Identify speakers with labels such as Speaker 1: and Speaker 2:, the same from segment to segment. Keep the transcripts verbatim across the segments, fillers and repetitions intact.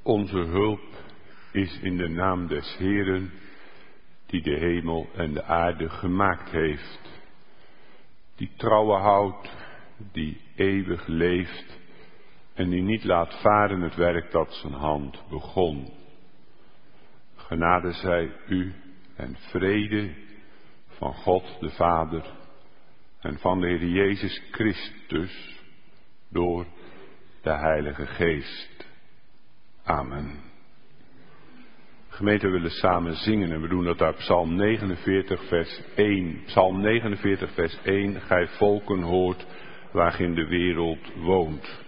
Speaker 1: Onze hulp is in de naam des Heeren, die de hemel en de aarde gemaakt heeft. Die trouwe houdt, die eeuwig leeft en die niet laat varen het werk dat zijn hand begon. Genade zij u en vrede van God de Vader en van de Heer Jezus Christus door de Heilige Geest. Amen. Gemeente, we willen samen zingen en we doen dat uit Psalm negenenveertig vers één. Psalm negenenveertig vers één, gij volken hoort waarin de wereld woont.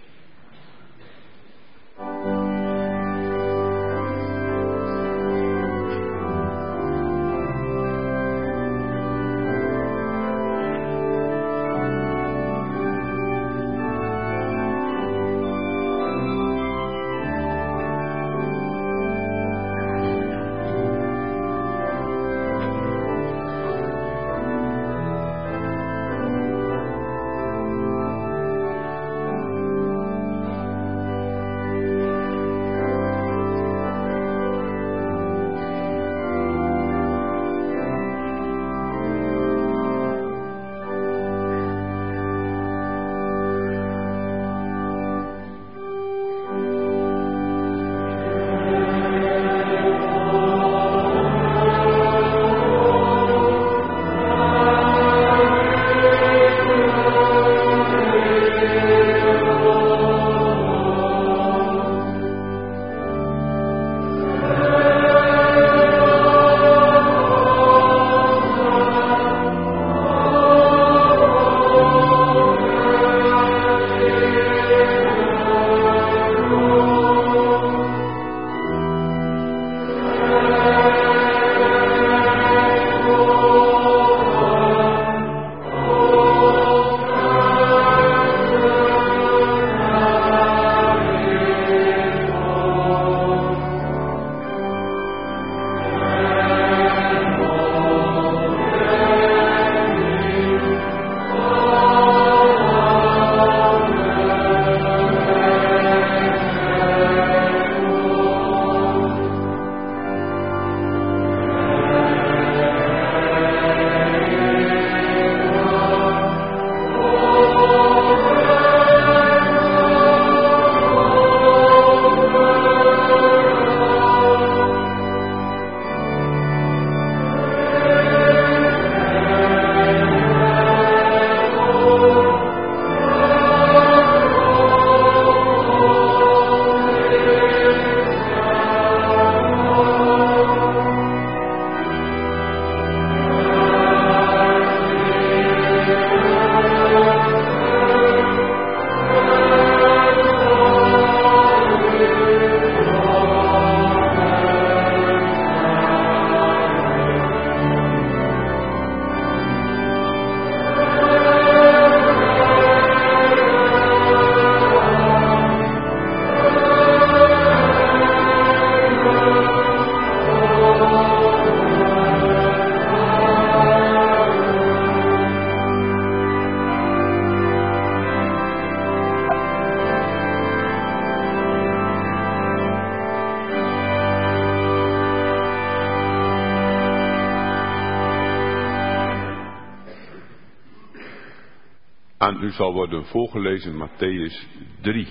Speaker 1: Aan u zal worden voorgelezen Mattheüs drie.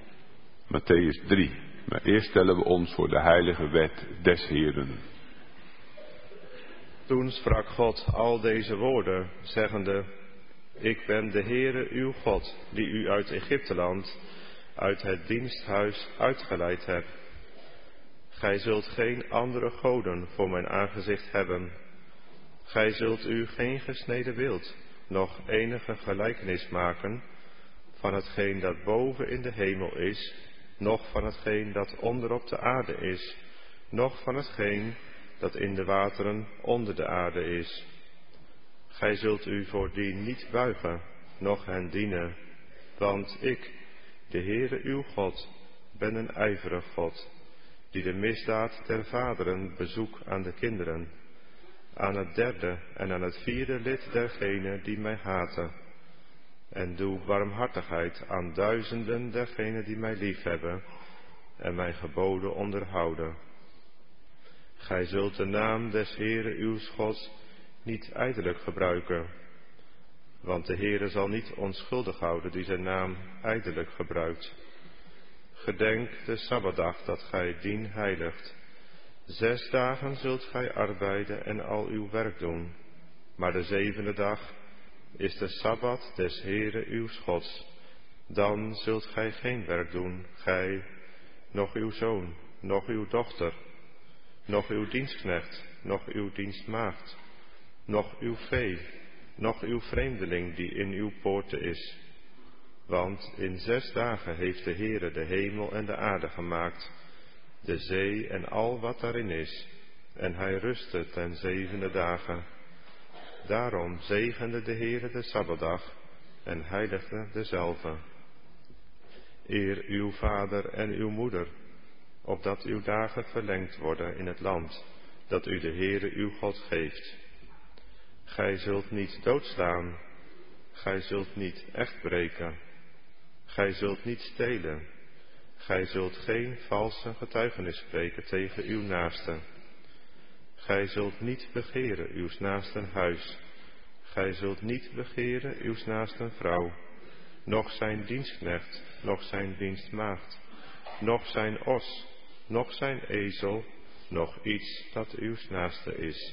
Speaker 1: Mattheüs drie. Maar eerst stellen we ons voor de heilige wet des Heeren.
Speaker 2: Toen sprak God al deze woorden, zeggende: Ik ben de Heere uw God, die u uit Egypteland, uit het diensthuis uitgeleid heb. Gij zult geen andere goden voor mijn aangezicht hebben. Gij zult u geen gesneden beeld, nog enige gelijkenis maken van hetgeen dat boven in de hemel is, noch van hetgeen dat onder op de aarde is, noch van hetgeen dat in de wateren onder de aarde is. Gij zult u voor die niet buigen, noch hen dienen, want ik, de Heere uw God, ben een ijverig God, die de misdaad der vaderen bezoek aan de kinderen, aan het derde en aan het vierde lid dergenen die mij haten, en doe barmhartigheid aan duizenden dergenen die mij liefhebben, en mijn geboden onderhouden. Gij zult de naam des Heeren uws Gods niet ijdelijk gebruiken, want de Heere zal niet onschuldig houden die zijn naam ijdelijk gebruikt. Gedenk de Sabbatdag dat gij dien heiligt. Zes dagen zult gij arbeiden en al uw werk doen, maar de zevende dag is de Sabbat des Heere uws Gods. Dan zult gij geen werk doen, gij, noch uw zoon, noch uw dochter, noch uw dienstknecht, noch uw dienstmaagd, noch uw vee, noch uw vreemdeling die in uw poorten is. Want in zes dagen heeft de Heere de hemel en de aarde gemaakt, de zee en al wat daarin is, en hij rustte ten zevende dagen. Daarom zegende de Heere de Sabbatdag en heiligde dezelve. Eer uw vader en uw moeder, opdat uw dagen verlengd worden in het land dat u de Heere uw God geeft. Gij zult niet doodslaan, gij zult niet echt breken, gij zult niet stelen, gij zult geen valse getuigenis spreken tegen uw naaste. Gij zult niet begeren uws naasten huis, gij zult niet begeren uws naasten vrouw, noch zijn dienstknecht, noch zijn dienstmaagd, noch zijn os, noch zijn ezel, noch iets dat uws naaste is.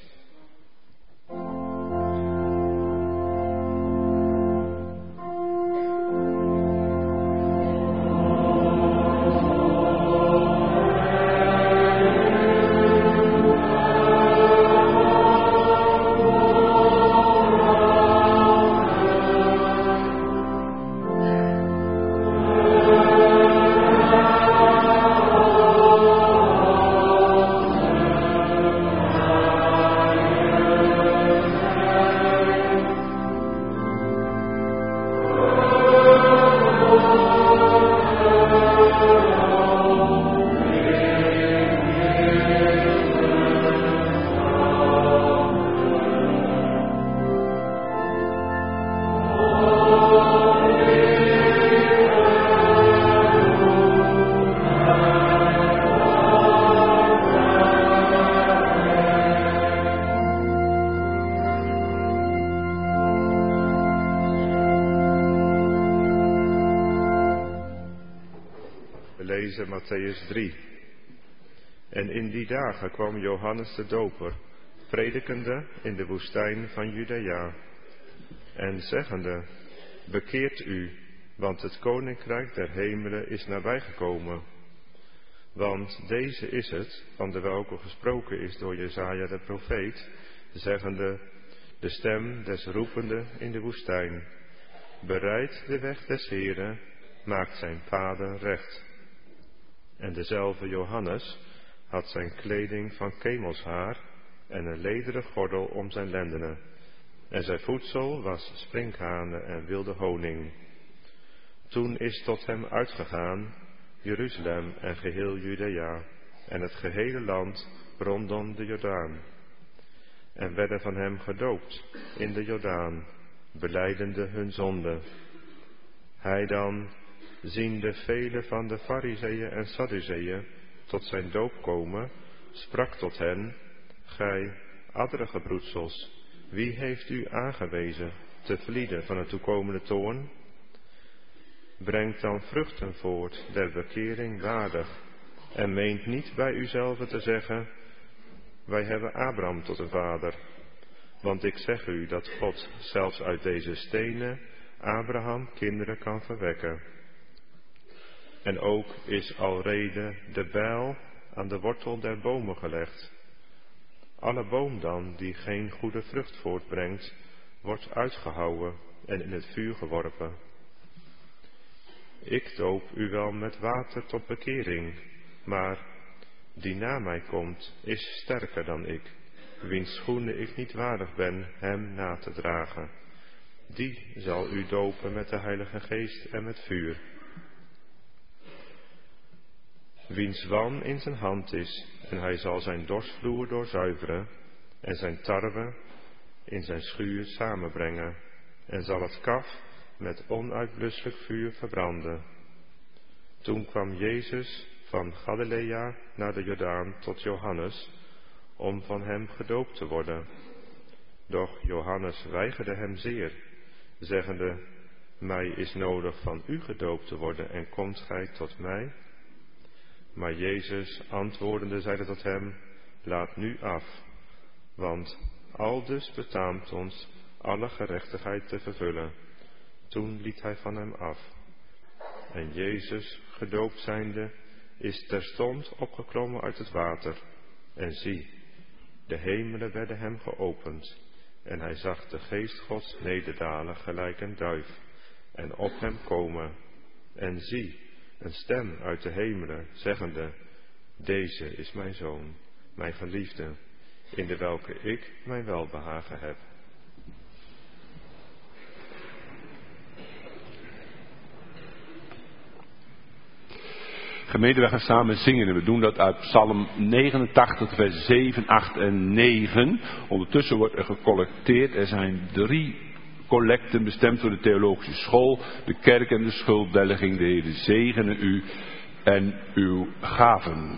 Speaker 2: Mattheüs drie. En in die dagen kwam Johannes de Doper, predikende in de woestijn van Judea, en zeggende, bekeert u, want het koninkrijk der hemelen is nabijgekomen. Want deze is het, van de welke gesproken is door Jesaja de profeet, zeggende, de stem des roepende in de woestijn, bereid de weg des Heeren, maakt zijn paden recht. En dezelfde Johannes had zijn kleding van kemelshaar en een lederen gordel om zijn lendenen. En zijn voedsel was sprinkhanen en wilde honing. Toen is tot hem uitgegaan Jeruzalem en geheel Judea en het gehele land rondom de Jordaan. En werden van hem gedoopt in de Jordaan, belijdende hun zonde. Hij dan, ziende vele van de Farizeeën en Sadduceeën tot zijn doop komen, sprak tot hen, gij adderige broedsels, wie heeft u aangewezen te vlieden van het toekomende toorn? Brengt dan vruchten voort der bekering waardig, en meent niet bij uzelf te zeggen, wij hebben Abraham tot een vader. Want ik zeg u dat God zelfs uit deze stenen Abraham kinderen kan verwekken. En ook is alrede de bijl aan de wortel der bomen gelegd. Alle boom dan die geen goede vrucht voortbrengt, wordt uitgehouwen en in het vuur geworpen. Ik doop u wel met water tot bekering, maar die na mij komt is sterker dan ik, wiens schoenen ik niet waardig ben hem na te dragen. Die zal u dopen met de Heilige Geest en met vuur. Wiens wan in zijn hand is, en hij zal zijn dorsvloer doorzuiveren, en zijn tarwe in zijn schuur samenbrengen, en zal het kaf met onuitblusselijk vuur verbranden. Toen kwam Jezus van Galilea naar de Jordaan tot Johannes, om van hem gedoopt te worden. Doch Johannes weigerde hem zeer, zeggende: mij is nodig van u gedoopt te worden, en komt gij tot mij? Maar Jezus antwoordende zeide tot hem: laat nu af, want aldus betaamt ons alle gerechtigheid te vervullen. Toen liet hij van hem af. En Jezus, gedoopt zijnde, is terstond opgeklommen uit het water. En zie, de hemelen werden hem geopend, en hij zag de geest Gods nederdalen gelijk een duif, en op hem komen. En zie, een stem uit de hemelen, zeggende: deze is mijn zoon, mijn geliefde, in de welke ik mijn welbehagen heb.
Speaker 1: Gemeente, we gaan samen zingen en we doen dat uit Psalm negenentachtig, vers zeven, acht en negen. Ondertussen wordt er gecollecteerd. Er zijn drie collecten bestemd voor de theologische school, de kerk en de schulddelging. De Heer zegene u en uw gaven.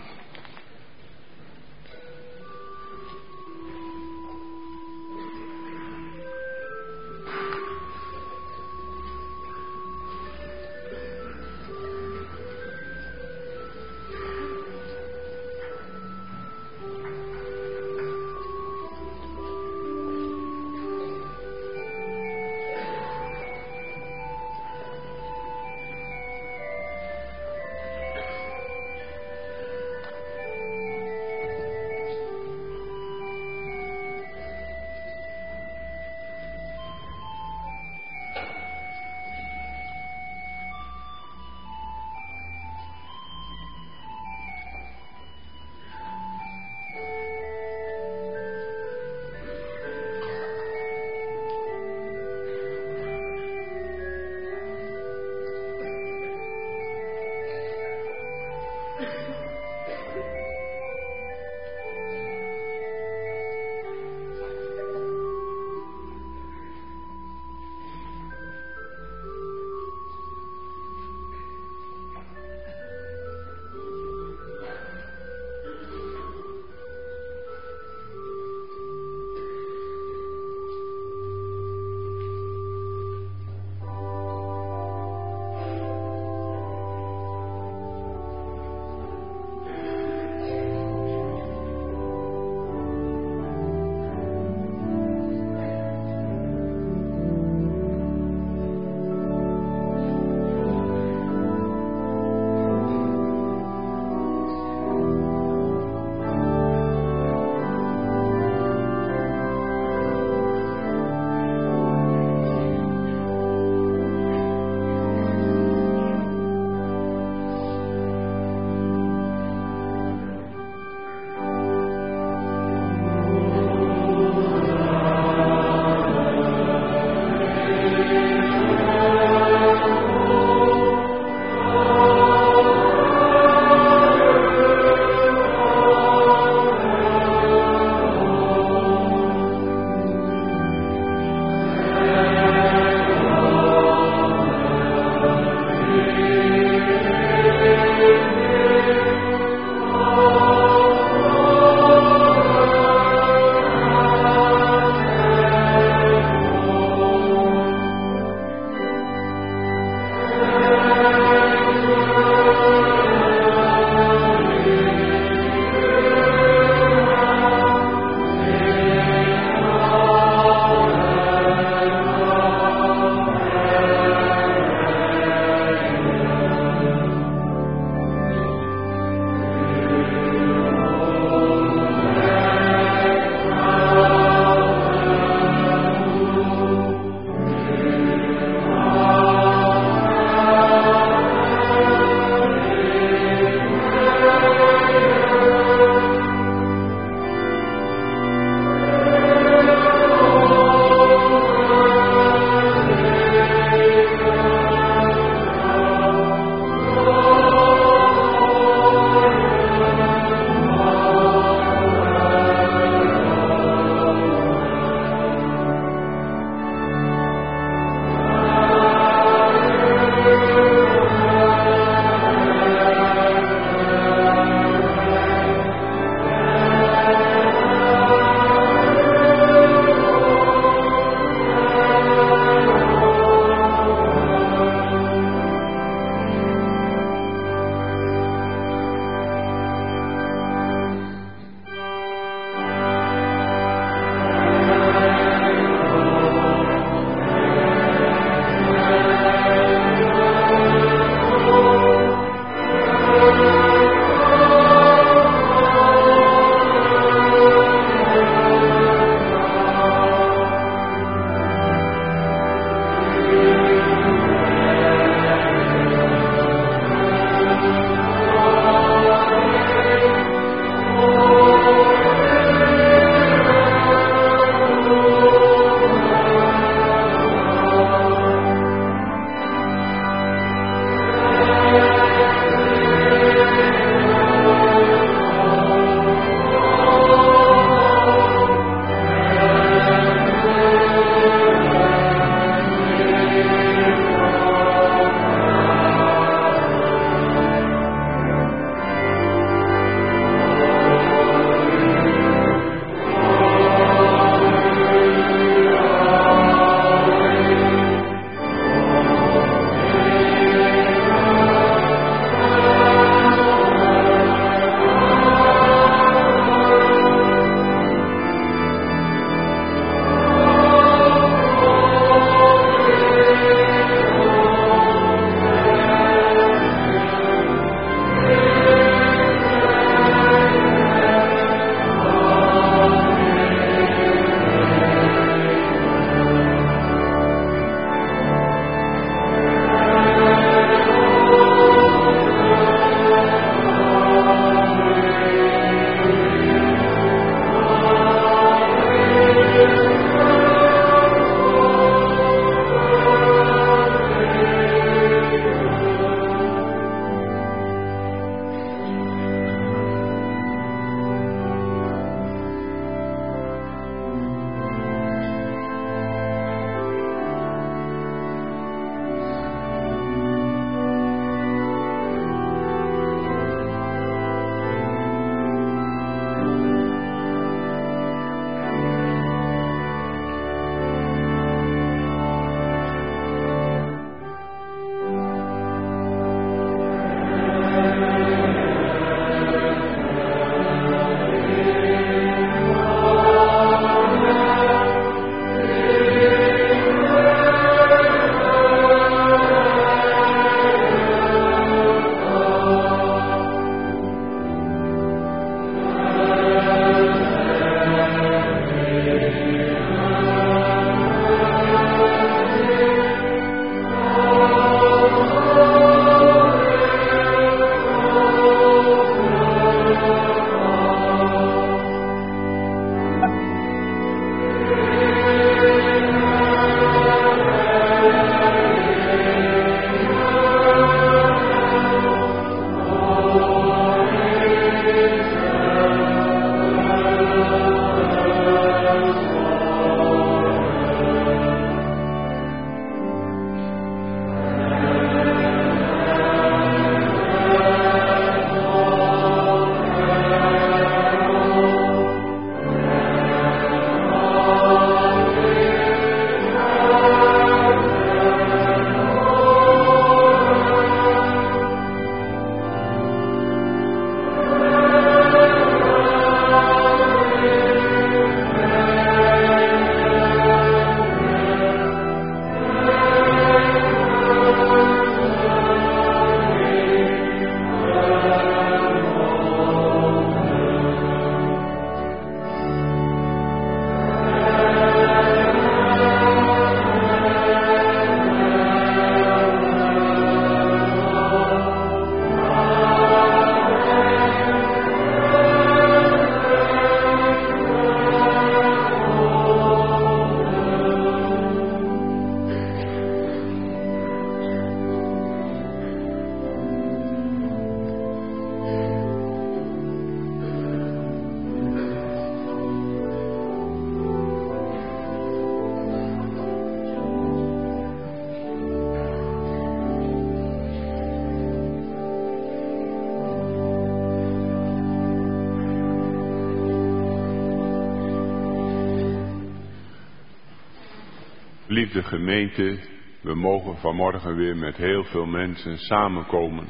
Speaker 1: Geliefde gemeente, we mogen vanmorgen weer met heel veel mensen samenkomen.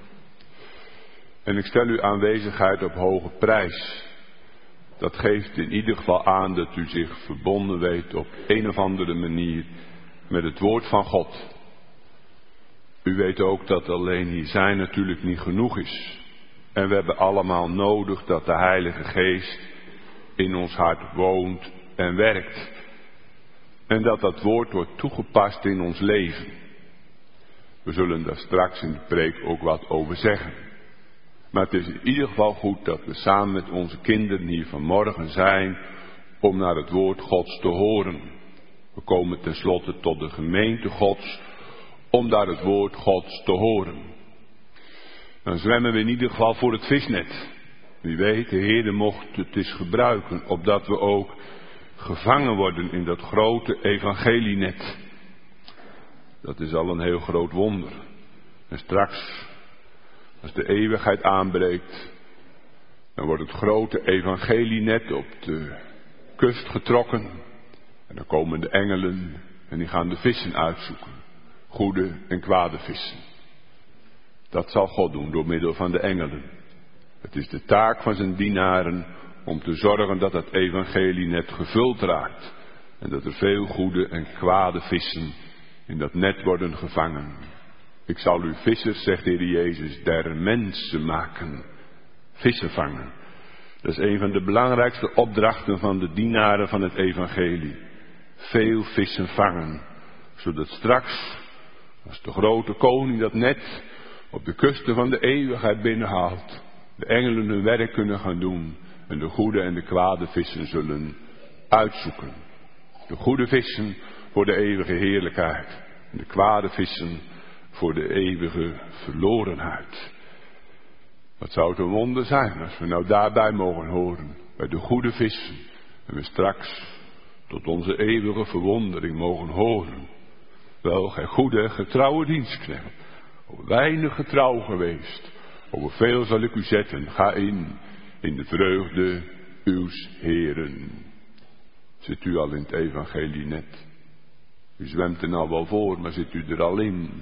Speaker 1: En ik stel uw aanwezigheid op hoge prijs. Dat geeft in ieder geval aan dat u zich verbonden weet op een of andere manier met het woord van God. U weet ook dat alleen hier zijn natuurlijk niet genoeg is. En we hebben allemaal nodig dat de Heilige Geest in ons hart woont en werkt. En dat dat woord wordt toegepast in ons leven. We zullen daar straks in de preek ook wat over zeggen. Maar het is in ieder geval goed dat we samen met onze kinderen hier vanmorgen zijn om naar het woord Gods te horen. We komen tenslotte tot de gemeente Gods om daar het woord Gods te horen. Dan zwemmen we in ieder geval voor het visnet. Wie weet, de Heer mocht het eens gebruiken, opdat we ook gevangen worden in dat grote evangelienet. Dat is al een heel groot wonder. En straks, als de eeuwigheid aanbreekt, dan wordt het grote evangelienet op de kust getrokken. En dan komen de engelen en die gaan de vissen uitzoeken. Goede en kwade vissen. Dat zal God doen door middel van de engelen. Het is de taak van zijn dienaren om te zorgen dat het evangelienet gevuld raakt. En dat er veel goede en kwade vissen in dat net worden gevangen. Ik zal u vissers, zegt de Heer Jezus, der mensen maken. Vissen vangen. Dat is een van de belangrijkste opdrachten van de dienaren van het evangelie. Veel vissen vangen. Zodat straks, als de grote koning dat net op de kusten van de eeuwigheid binnenhaalt, de engelen hun werk kunnen gaan doen en de goede en de kwade vissen zullen uitzoeken. De goede vissen voor de eeuwige heerlijkheid en de kwade vissen voor de eeuwige verlorenheid. Wat zou het een wonder zijn als we nou daarbij mogen horen, bij de goede vissen, en we straks tot onze eeuwige verwondering mogen horen. Wel, gij goede, getrouwe dienstknecht, over weinig getrouw geweest, over veel zal ik u zetten, ga in, in de vreugde uws Heeren. Zit u al in het evangelie net? U zwemt er nou wel voor, maar zit u er al in?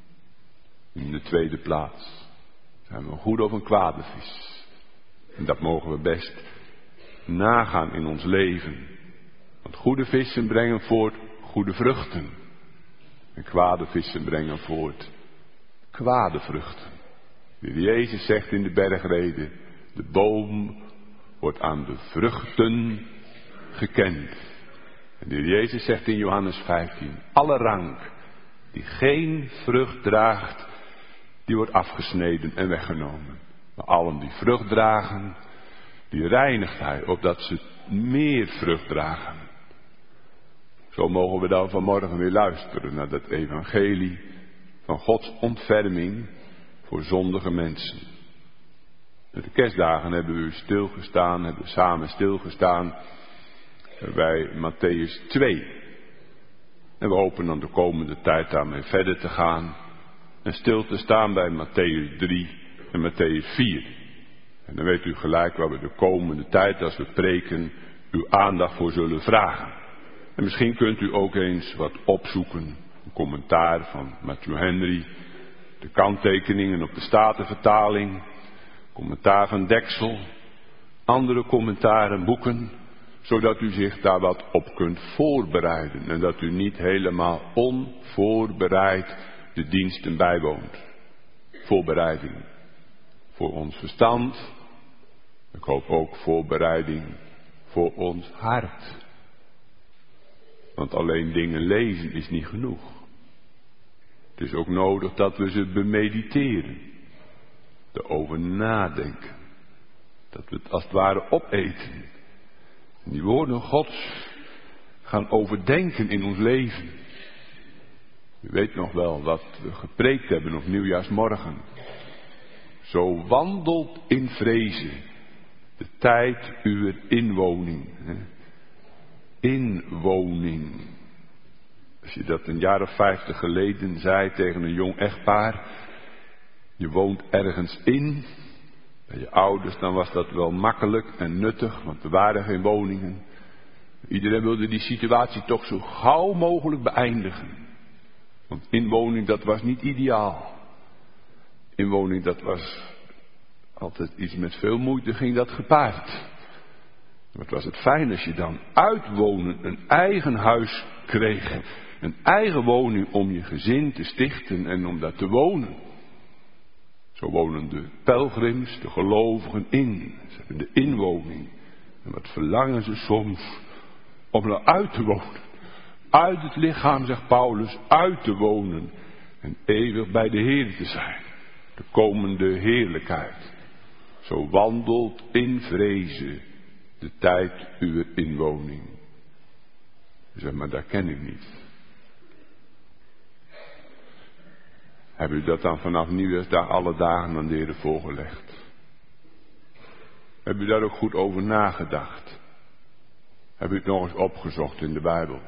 Speaker 1: In de tweede plaats. Zijn we een goede of een kwade vis? En dat mogen we best nagaan in ons leven. Want goede vissen brengen voort goede vruchten. En kwade vissen brengen voort kwade vruchten. De Heer Jezus zegt in de bergrede, de boom wordt aan de vruchten gekend. En de Heer Jezus zegt in Johannes vijftien, alle rank die geen vrucht draagt, die wordt afgesneden en weggenomen. Maar allen die vrucht dragen, die reinigt hij, opdat ze meer vrucht dragen. Zo mogen we dan vanmorgen weer luisteren naar dat evangelie van Gods ontferming voor zondige mensen. Met de kerstdagen hebben we stilgestaan, hebben we samen stilgestaan bij Matthäus twee. En we hopen dan de komende tijd daarmee verder te gaan en stil te staan bij Matthäus drie en Matthäus vier. En dan weet u gelijk waar we de komende tijd, als we preken, uw aandacht voor zullen vragen. En misschien kunt u ook eens wat opzoeken, een commentaar van Matthew Henry, de kanttekeningen op de Statenvertaling, commentaar van Deksel, andere commentaren, boeken, zodat u zich daar wat op kunt voorbereiden en dat u niet helemaal onvoorbereid de diensten bijwoont. Voorbereiding voor ons verstand, ik hoop ook voorbereiding voor ons hart. Want alleen dingen lezen is niet genoeg. Het is ook nodig dat we ze bemediteren. Erover nadenken. Dat we het als het ware opeten. En die woorden Gods gaan overdenken in ons leven. U weet nog wel wat we gepreekt hebben op nieuwjaarsmorgen. Zo wandelt in vrezen de tijd uw inwoning. Inwoning. Als je dat een jaar of vijftig geleden zei tegen een jong echtpaar. Je woont ergens in. Bij je ouders, dan was dat wel makkelijk en nuttig, want er waren geen woningen. Iedereen wilde die situatie toch zo gauw mogelijk beëindigen. Want inwoning, dat was niet ideaal. Inwoning, dat was altijd iets met veel moeite, ging dat gepaard. Wat was het fijn als je dan uitwonen, een eigen huis kreeg. Een eigen woning om je gezin te stichten en om daar te wonen. Zo wonen de pelgrims, de gelovigen in. Ze hebben de inwoning. En wat verlangen ze soms om er uit te wonen. Uit het lichaam, zegt Paulus, uit te wonen. En eeuwig bij de Heer te zijn. De komende heerlijkheid. Zo wandelt in vrezen de tijd uw inwoning. Zeg maar, dat ken ik niet. Heb u dat dan vanaf Nieuwjaarsdag alle dagen aan de Heer voorgelegd? Heb u daar ook goed over nagedacht? Heb u het nog eens opgezocht in de Bijbel?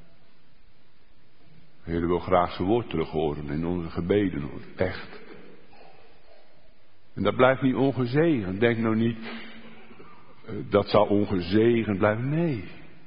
Speaker 1: De Heer wil graag zijn woord terug horen in onze gebeden, hoor. Echt. En dat blijft niet ongezegend. Denk nou niet, dat zal ongezegend blijven. Nee.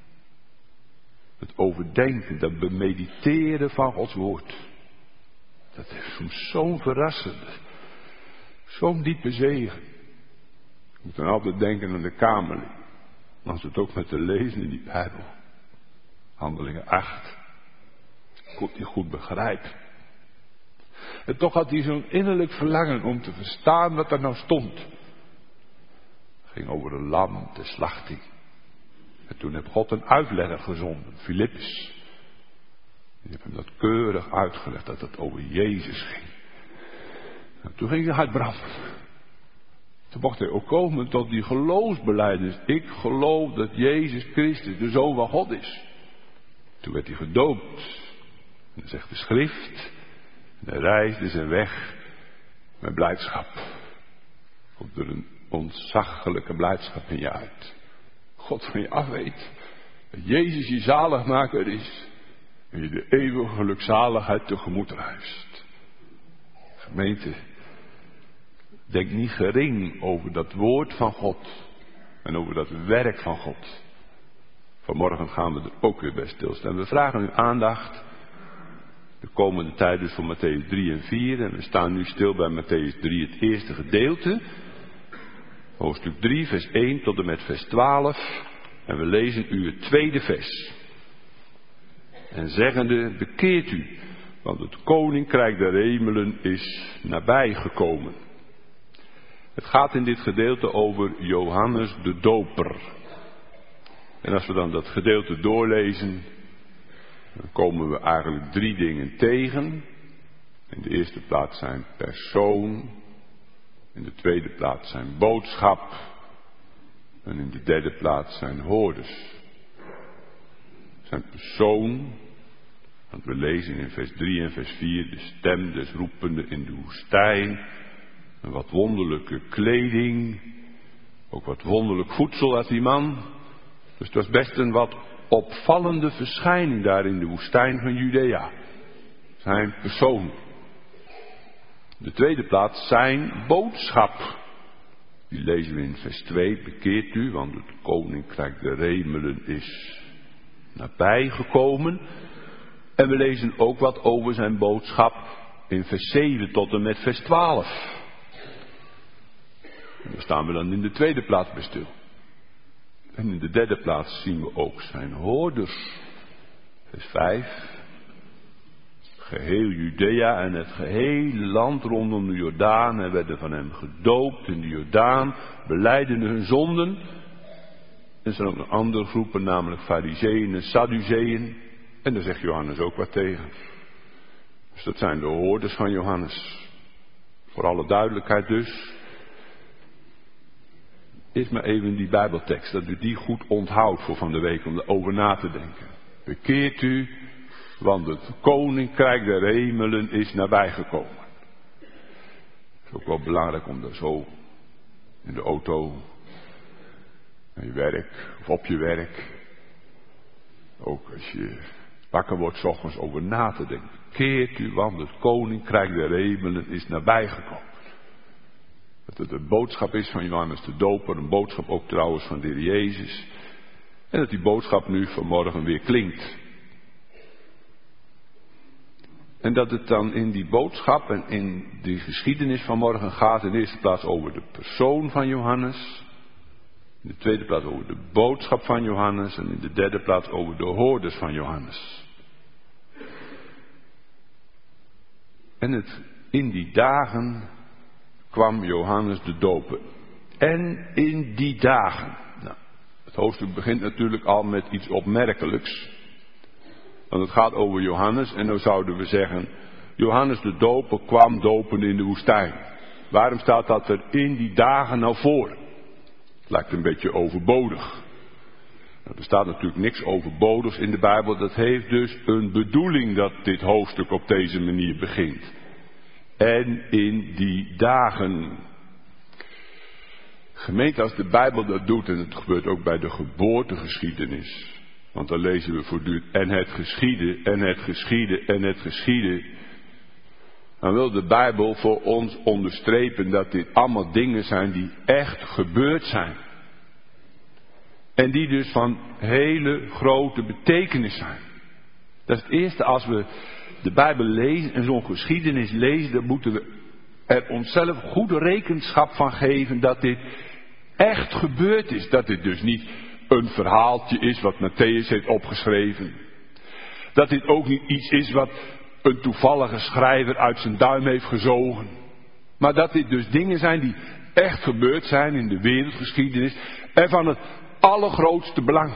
Speaker 1: Het overdenken, dat bemediteren van Gods woord. Dat is soms zo'n verrassende, zo'n diepe zegen. Je moet dan altijd denken aan de kamerling. Als het ook met te lezen in die Bijbel. Handelingen acht. Goed, die goed begrijpt. En toch had hij zo'n innerlijk verlangen om te verstaan wat er nou stond. Het ging over een lam, de slachting. En toen heeft God een uitlegger gezonden, Filippus. Die heeft hem dat keurig uitgelegd, dat het over Jezus ging. En toen ging zijn hart branden. Toen mocht hij ook komen tot die geloofsbelijdenis. Ik geloof dat Jezus Christus de Zoon van God is. Toen werd hij gedoopt. En dan zegt de schrift. En hij reisde zijn weg met blijdschap. Komt er een ontzaglijke blijdschap in je uit. God van je af weet dat Jezus je zaligmaker is. En je de eeuwige gelukzaligheid tegemoet reist. Gemeente, denk niet gering over dat woord van God. En over dat werk van God. Vanmorgen gaan we er ook weer bij stilstaan. We vragen uw aandacht. De komende tijd dus voor Mattheüs drie en vier. En we staan nu stil bij Mattheüs drie, het eerste gedeelte. Hoofdstuk drie, vers één tot en met vers twaalf. En we lezen u het tweede vers. En zeggende, bekeert u, want het koninkrijk der hemelen is nabijgekomen. Het gaat in dit gedeelte over Johannes de Doper. En als we dan dat gedeelte doorlezen, dan komen we eigenlijk drie dingen tegen. In de eerste plaats zijn persoon, in de tweede plaats zijn boodschap en in de derde plaats zijn hoorders. Zijn persoon, want we lezen in vers drie en vers vier de stem des roepende in de woestijn. Een wat wonderlijke kleding, ook wat wonderlijk voedsel had die man. Dus het was best een wat opvallende verschijning daar in de woestijn van Judea. Zijn persoon. De tweede plaats zijn boodschap. Die lezen we in vers twee. Bekeert u, want het koninkrijk der hemelen is nabijgekomen. En we lezen ook wat over zijn boodschap in vers zeven tot en met vers twaalf. En daar staan we dan in de tweede plaats bij stil. En in de derde plaats zien we ook zijn hoorders. Vers vijf. Geheel Judea en het gehele land rondom de Jordaan en werden van hem gedoopt in de Jordaan, belijden hun zonden. Er zijn ook nog andere groepen, namelijk Farizeeën en Sadduceeën. En daar zegt Johannes ook wat tegen. Dus dat zijn de hoorders van Johannes. Voor alle duidelijkheid dus. Eerst maar even die Bijbeltekst, dat u die goed onthoudt voor van de week om erover na te denken. Bekeert u, want het koninkrijk der hemelen is nabijgekomen. Het is ook wel belangrijk om daar zo in de auto, naar je werk of op je werk, ook als je wakker wordt 's ochtends over na te denken. Bekeert u, want het koninkrijk der hemelen is nabijgekomen. Dat het een boodschap is van Johannes de Doper, een boodschap ook trouwens van de Heer Jezus. En dat die boodschap nu vanmorgen weer klinkt. En dat het dan in die boodschap en in die geschiedenis van morgen gaat in de eerste plaats over de persoon van Johannes. In de tweede plaats over de boodschap van Johannes. En in de derde plaats over de hoorders van Johannes. En het, in die dagen kwam Johannes de Doper. En in die dagen. Nou, het hoofdstuk begint natuurlijk al met iets opmerkelijks. Want het gaat over Johannes en dan zouden we zeggen, Johannes de Doper kwam dopen in de woestijn. Waarom staat dat er in die dagen nou voor? Het lijkt een beetje overbodig. Nou, er staat natuurlijk niks overbodigs in de Bijbel. Dat heeft dus een bedoeling dat dit hoofdstuk op deze manier begint. En in die dagen. Gemeente, als de Bijbel dat doet, en het gebeurt ook bij de geboortegeschiedenis. Want dan lezen we voortdurend, en het geschiedde, en het geschiedde, en het geschiedde. Dan wil de Bijbel voor ons onderstrepen dat dit allemaal dingen zijn die echt gebeurd zijn. En die dus van hele grote betekenis zijn. Dat is het eerste, als we de Bijbel lezen en zo'n geschiedenis lezen, dan moeten we er onszelf goede rekenschap van geven dat dit echt gebeurd is. Dat dit dus niet een verhaaltje is wat Matthäus heeft opgeschreven. Dat dit ook niet iets is wat een toevallige schrijver uit zijn duim heeft gezogen. Maar dat dit dus dingen zijn die echt gebeurd zijn in de wereldgeschiedenis en van het allergrootste belang.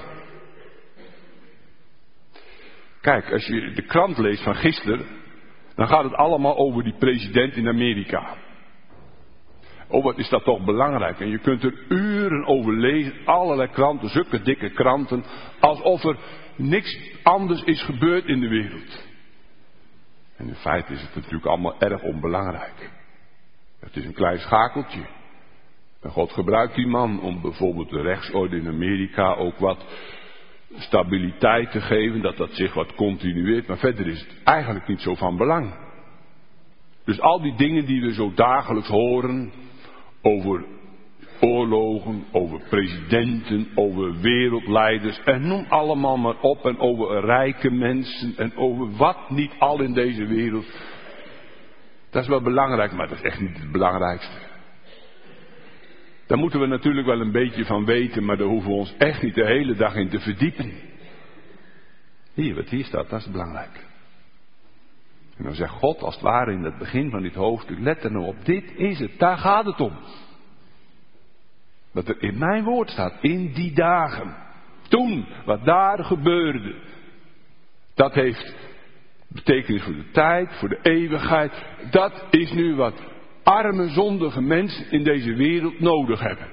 Speaker 1: Kijk, als je de krant leest van gisteren, dan gaat het allemaal over die president in Amerika. Oh, wat is dat toch belangrijk. En je kunt er uren over lezen, allerlei kranten, zulke dikke kranten, alsof er niks anders is gebeurd in de wereld. En in feite is het natuurlijk allemaal erg onbelangrijk. Het is een klein schakeltje. En God gebruikt die man om bijvoorbeeld de rechtsorde in Amerika ook wat stabiliteit te geven, dat dat zich wat continueert. Maar verder is het eigenlijk niet zo van belang. Dus al die dingen die we zo dagelijks horen, over oorlogen, over presidenten, over wereldleiders, en noem allemaal maar op, en over rijke mensen, en over wat niet al in deze wereld. Dat is wel belangrijk, maar dat is echt niet het belangrijkste. Daar moeten we natuurlijk wel een beetje van weten, maar daar hoeven we ons echt niet de hele dag in te verdiepen. Hier, wat hier staat, dat is belangrijk. En dan zegt God als het ware in het begin van dit hoofdstuk, let er nou op, dit is het, daar gaat het om. Dat er in mijn woord staat, in die dagen, toen, wat daar gebeurde, dat heeft betekenis voor de tijd, voor de eeuwigheid. Dat is nu wat arme, zondige mensen in deze wereld nodig hebben.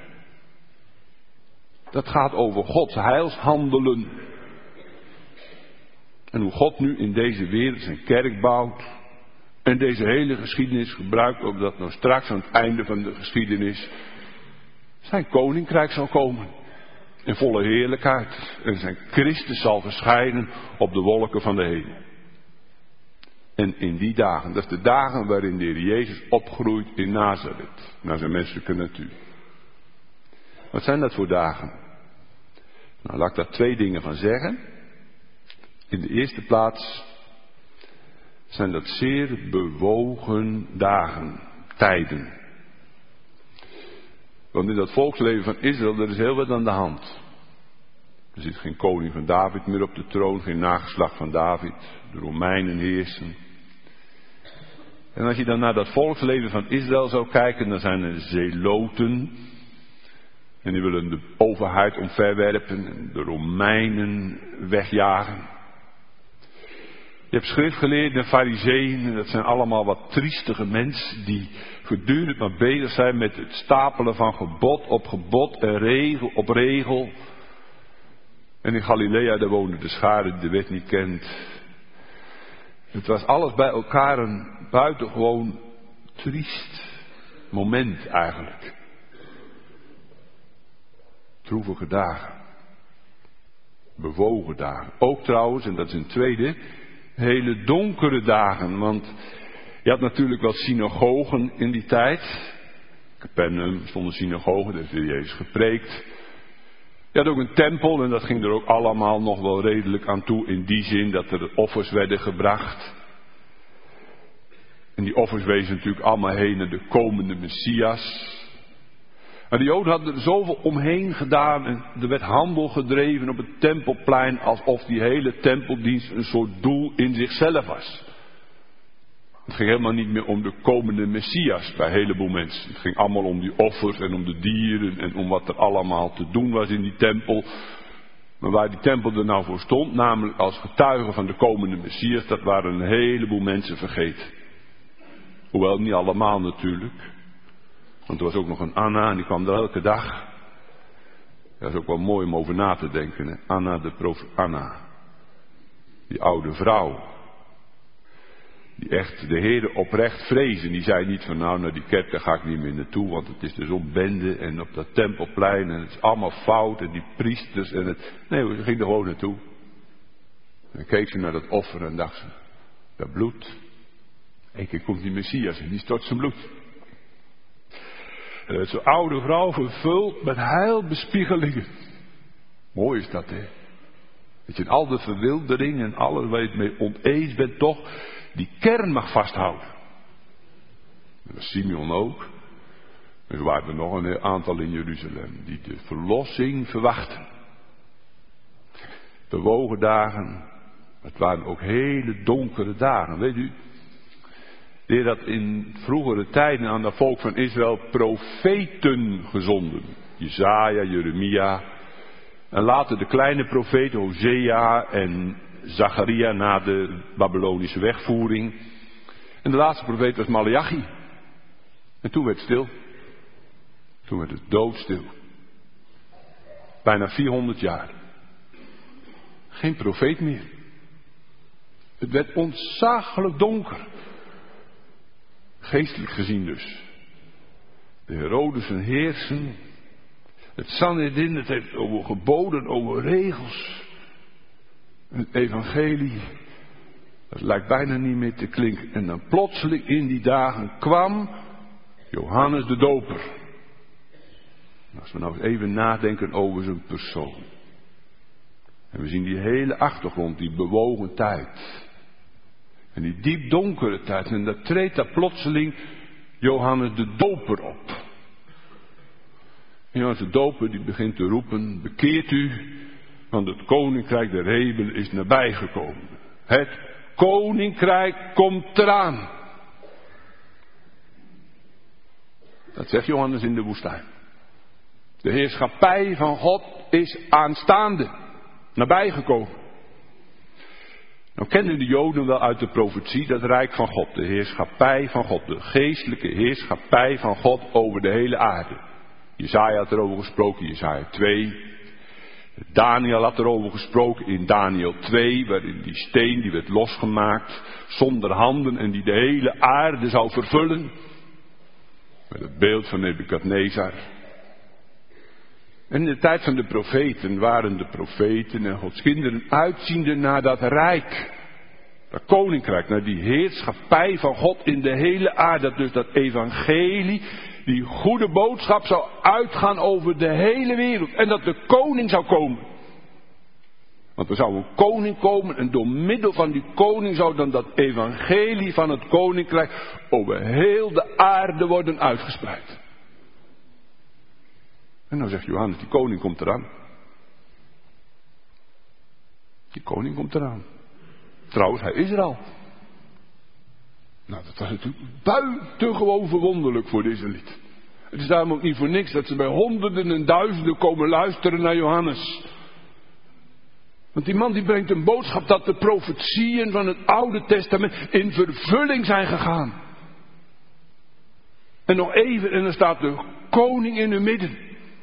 Speaker 1: Dat gaat over Gods heilshandelen. En hoe God nu in deze wereld zijn kerk bouwt. En deze hele geschiedenis gebruikt, opdat nou straks aan het einde van de geschiedenis zijn koninkrijk zal komen. In volle heerlijkheid. En zijn Christus zal verschijnen op de wolken van de hemel. En in die dagen, dat is de dagen waarin de Heer Jezus opgroeit in Nazareth. Naar zijn menselijke natuur. Wat zijn dat voor dagen? Nou, laat ik daar twee dingen van zeggen. In de eerste plaats zijn dat zeer bewogen dagen, tijden. Want in dat volksleven van Israël, er is heel wat aan de hand. Er zit geen koning van David meer op de troon, geen nageslacht van David. De Romeinen heersen. En als je dan naar dat volksleven van Israël zou kijken, dan zijn er zeloten. En die willen de overheid omverwerpen en de Romeinen wegjagen. Je hebt schriftgeleerden en farizeeën, en dat zijn allemaal wat triestige mensen die voortdurend maar bezig zijn met het stapelen van gebod op gebod en regel op regel. En in Galilea, daar woonde de schare die de wet niet kent. Het was alles bij elkaar een buitengewoon triest moment eigenlijk. Droevige dagen. Bewogen dagen. Ook trouwens, en dat is een tweede, hele donkere dagen. Want je had natuurlijk wel synagogen in die tijd. Capernaum stonden synagogen, daar heeft Jezus gepreekt. Je had ook een tempel en dat ging er ook allemaal nog wel redelijk aan toe. In die zin dat er offers werden gebracht. En die offers wezen natuurlijk allemaal heen naar de komende Messias. Maar de Joden hadden er zoveel omheen gedaan. En er werd handel gedreven op het tempelplein. Alsof die hele tempeldienst een soort doel in zichzelf was. Het ging helemaal niet meer om de komende Messias bij een heleboel mensen. Het ging allemaal om die offers en om de dieren en om wat er allemaal te doen was in die tempel. Maar waar die tempel er nou voor stond, namelijk als getuige van de komende Messias, dat waren een heleboel mensen vergeten. Hoewel niet allemaal natuurlijk. Want er was ook nog een Anna en die kwam er elke dag. Dat is ook wel mooi om over na te denken. Hè? Anna de profeet Anna. Die oude vrouw. Die echt de Heere oprecht vrezen. Die zei niet van nou naar die kerk daar ga ik niet meer naartoe. Want het is er zo'n bende en op dat tempelplein en het is allemaal fout. En die priesters en het... Nee, ze ging er gewoon naartoe. En dan keek ze naar dat offer en dacht ze. Dat bloed. Eén keer komt die Messias en die stort zijn bloed. En zo'n oude vrouw vervuld met heilbespiegelingen. Mooi is dat, hè. Dat je in al de verwildering en alles waar je het mee oneens bent toch die kern mag vasthouden. Dat was Simeon ook. En er waren er nog een aantal in Jeruzalem die de verlossing verwachten. Bewogen dagen. Het waren ook hele donkere dagen, weet u. De Heer had in vroegere tijden aan het volk van Israël profeten gezonden. Jesaja, Jeremia. En later de kleine profeten Hosea en Zacharia na de Babylonische wegvoering. En de laatste profeet was Maleachi. En toen werd het stil. Toen werd het doodstil. Bijna vierhonderd jaar. Geen profeet meer. Het werd ontzaglijk donker. Geestelijk gezien dus. De Herodesen heersen. Het Sanhedrin, het heeft over geboden, over regels. Het evangelie, dat lijkt bijna niet meer te klinken. En dan plotseling in die dagen kwam Johannes de Doper. Als we nou eens even nadenken over zijn persoon. En we zien die hele achtergrond, die bewogen tijd. En die diep donkere tijd. En daar treedt daar plotseling Johannes de Doper op. En Johannes de Doper die begint te roepen, bekeert u, want het koninkrijk der hemelen is nabijgekomen. Het koninkrijk komt eraan. Dat zegt Johannes in de woestijn. De heerschappij van God is aanstaande, nabijgekomen. Nou kennen de Joden wel uit de profetie dat rijk van God, de heerschappij van God, de geestelijke heerschappij van God over de hele aarde. Jesaja had erover gesproken, Jesaja twee. Daniel had erover gesproken in Daniel twee, waarin die steen die werd losgemaakt, zonder handen en die de hele aarde zou vervullen. Met het beeld van Nebukadnezar. En in de tijd van de profeten waren de profeten en Gods kinderen uitziende naar dat rijk. Dat koninkrijk, naar die heerschappij van God in de hele aarde. Dat dus dat evangelie, die goede boodschap zou uitgaan over de hele wereld. En dat de koning zou komen. Want er zou een koning komen en door middel van die koning zou dan dat evangelie van het koninkrijk over heel de aarde worden uitgespreid. En nou zegt Johannes, die koning komt eraan. Die koning komt eraan. Trouwens, hij is er al. Nou, dat was natuurlijk buitengewoon verwonderlijk voor de Israëlieten. Het is daarom ook niet voor niks dat ze bij honderden en duizenden komen luisteren naar Johannes. Want die man die brengt een boodschap dat de profetieën van het Oude Testament in vervulling zijn gegaan. En nog even, en dan staat de koning in hun midden.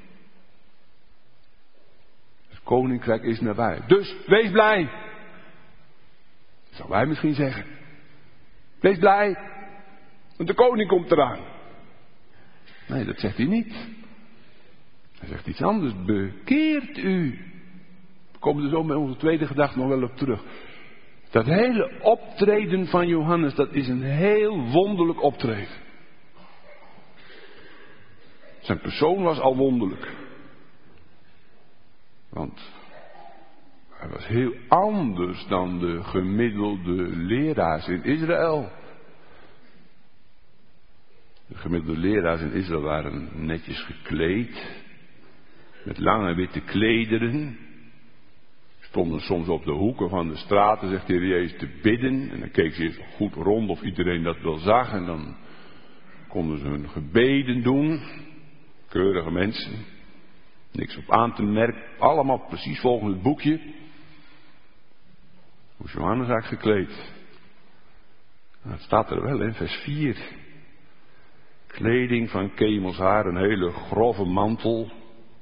Speaker 1: Het koninkrijk is nabij. Dus wees blij. Dat zou wij misschien zeggen. Wees blij. Want de koning komt eraan. Nee, dat zegt hij niet. Hij zegt iets anders. Bekeert u. We komen er zo met onze tweede gedachte nog wel op terug. Dat hele optreden van Johannes, dat is een heel wonderlijk optreden. Zijn persoon was al wonderlijk. Want hij was heel anders dan de gemiddelde leraars in Israël. De gemiddelde leraars in Israël waren netjes gekleed. Met lange witte klederen. Stonden soms op de hoeken van de straten, zegt de Heer Jezus, te bidden. En dan keek ze eerst goed rond of iedereen dat wel zag. En dan konden ze hun gebeden doen. Keurige mensen. Niks op aan te merken. Allemaal precies volgens het boekje. Hoe is Johannes eigenlijk gekleed? Nou, het staat er wel in vers vier. Kleding van kemelshaar, een hele grove mantel.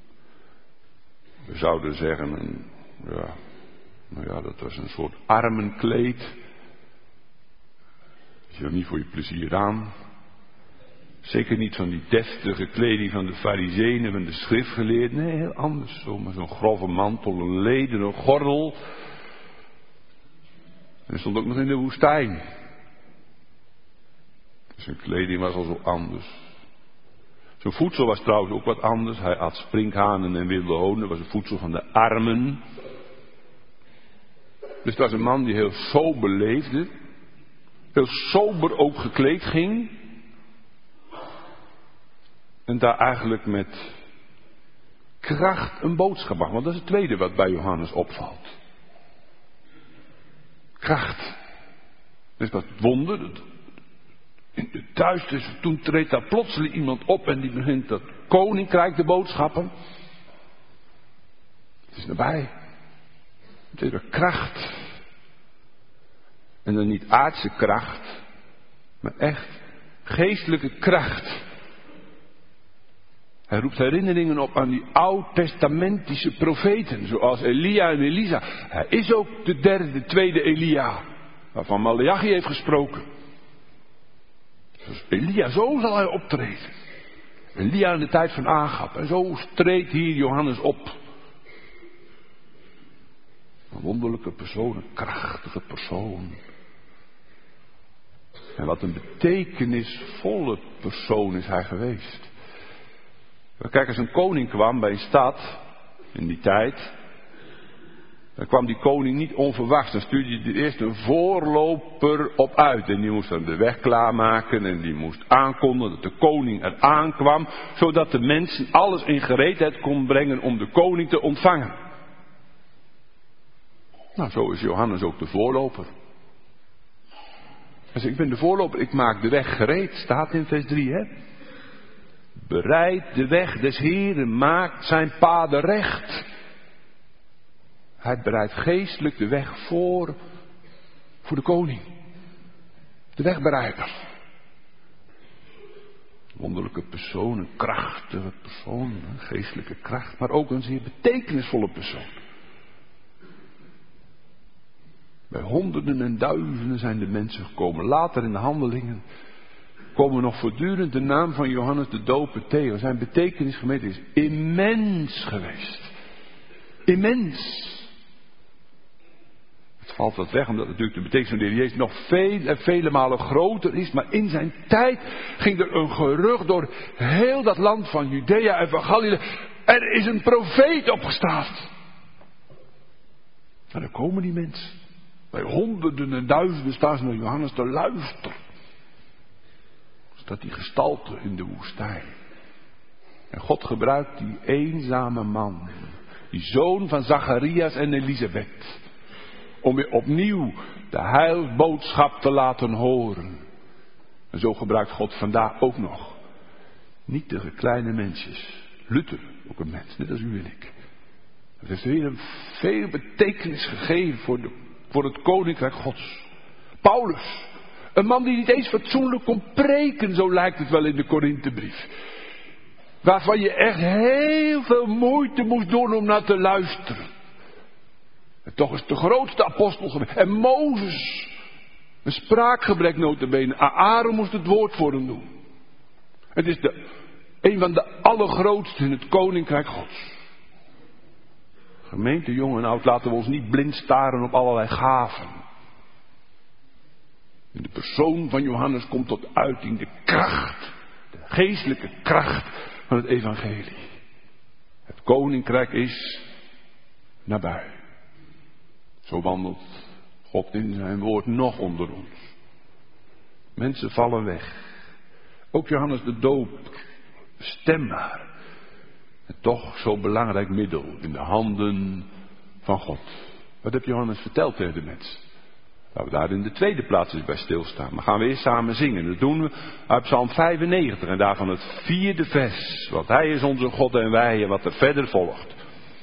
Speaker 1: We zouden zeggen, een, ja, nou ja, dat was een soort armenkleed. Je had niet voor je plezier aan. Zeker niet van die deftige kleding van de farizeeën en van de schriftgeleerden. Nee, heel anders. Zomaar zo'n grove mantel, een lederen gordel. En hij stond ook nog in de woestijn. Zijn kleding was al zo anders. Zijn voedsel was trouwens ook wat anders. Hij at sprinkhanen en wilde honen. Dat was het voedsel van de armen. Dus het was een man die heel sober leefde. Heel sober ook gekleed ging. En daar eigenlijk met kracht een boodschap bracht. Want dat is het tweede wat bij Johannes opvalt. Kracht. Dat is dat wonder. In de duisternis, toen treedt daar plotseling iemand op en die begint dat koninkrijk te boodschappen. Het is nabij. Het is weer kracht. En dan niet aardse kracht, maar echt geestelijke kracht. Hij roept herinneringen op aan die oud-testamentische profeten, zoals Elia en Elisa. Hij is ook de derde, de tweede Elia, waarvan Maleachi heeft gesproken. Dus Elia, zo zal hij optreden. Elia in de tijd van Agab. En zo treedt hier Johannes op. Een wonderlijke persoon, een krachtige persoon. En wat een betekenisvolle persoon is hij geweest. Kijk, als een koning kwam bij een stad, in die tijd, dan kwam die koning niet onverwachts. Dan stuurde je eerst een voorloper op uit. En die moest dan de weg klaarmaken en die moest aankondigen dat de koning er aankwam. Zodat de mensen alles in gereedheid kon brengen om de koning te ontvangen. Nou, zo is Johannes ook de voorloper. Hij zegt, ik ben de voorloper, ik maak de weg gereed. Staat in vers drie, hè. Bereid de weg des Heeren, maakt zijn paden recht. Hij bereidt geestelijk de weg voor, voor de koning. De wegbereider. Wonderlijke persoon, een krachtige persoon, een geestelijke kracht, maar ook een zeer betekenisvolle persoon. Bij honderden en duizenden zijn de mensen gekomen. Later in de handelingen komen nog voortdurend de naam van Johannes de Doper tegen. Zijn betekenis gemeten is immens geweest. Immens. Het valt wat weg, omdat natuurlijk de betekenis van de Heer Jezus nog veel en vele malen groter is. Maar in zijn tijd ging er een gerucht door heel dat land van Judea en van Galilea. Er is een profeet opgestaan. En dan komen die mensen. Bij honderden en duizenden staan ze naar Johannes te luisteren. Dat die gestalte in de woestijn. En God gebruikt die eenzame man. Die zoon van Zacharias en Elisabeth. Om weer opnieuw de heilboodschap te laten horen. En zo gebruikt God vandaag ook nog. Nietige kleine mensjes. Luther, ook een mens, net als u en ik. Het heeft weer een veel betekenis gegeven voor, de, voor het koninkrijk Gods. Paulus. Een man die niet eens fatsoenlijk kon preken, zo lijkt het wel in de Korinthebrief. Waarvan je echt heel veel moeite moest doen om naar te luisteren. En toch is het de grootste apostel geweest. En Mozes, een spraakgebrek nota bene. Aaron moest het woord voor hem doen. Het is de, een van de allergrootste in het koninkrijk Gods. Gemeente, jong en oud, laten we ons niet blind staren op allerlei gaven. In de persoon van Johannes komt tot uiting de kracht, de geestelijke kracht van het evangelie. Het koninkrijk is
Speaker 3: nabij. Zo wandelt God in zijn woord nog onder ons. Mensen vallen weg. Ook Johannes de Doop, stembaar. En toch zo'n belangrijk middel in de handen van God. Wat heeft Johannes verteld tegen de mensen? Laten we daar in de tweede plaats eens bij stilstaan. Maar gaan we eerst samen zingen. Dat doen we uit Psalm vijfennegentig en daarvan het vierde vers. Want hij is onze God en wij en wat er verder volgt.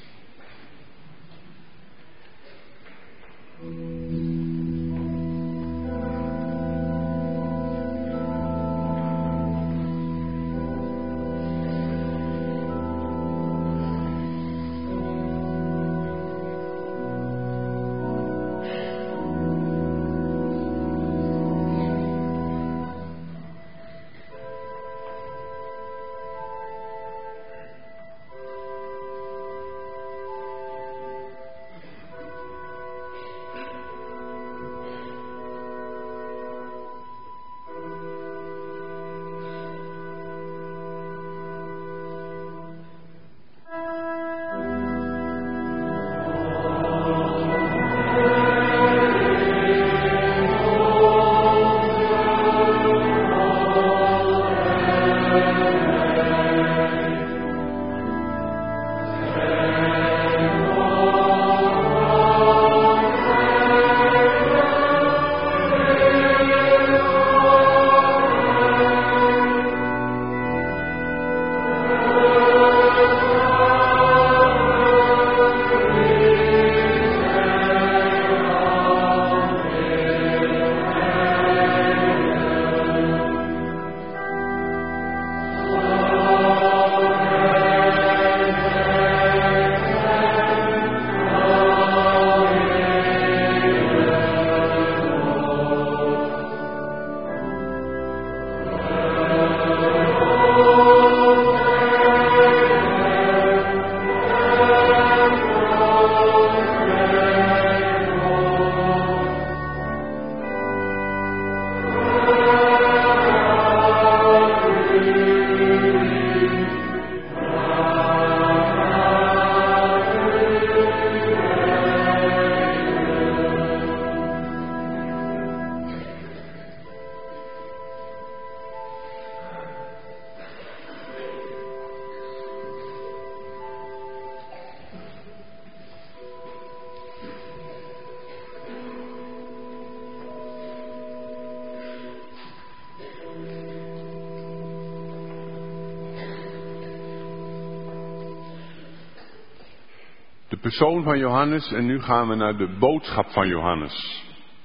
Speaker 3: De persoon van Johannes en nu gaan we naar de boodschap van Johannes.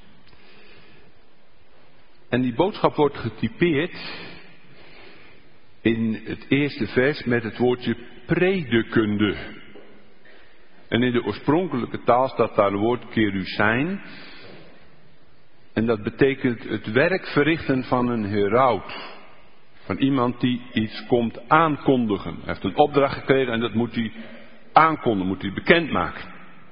Speaker 3: En die boodschap wordt getypeerd in het eerste vers met het woordje predikende. En in de oorspronkelijke taal staat daar het woord kerusijn. En dat betekent het werk verrichten van een heraut. Van iemand die iets komt aankondigen. Hij heeft een opdracht gekregen en dat moet hij aankondigen, moet hij bekendmaken.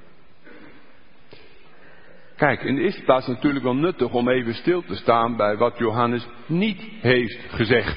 Speaker 3: Kijk, in de eerste plaats natuurlijk wel nuttig om even stil te staan bij wat Johannes niet heeft gezegd.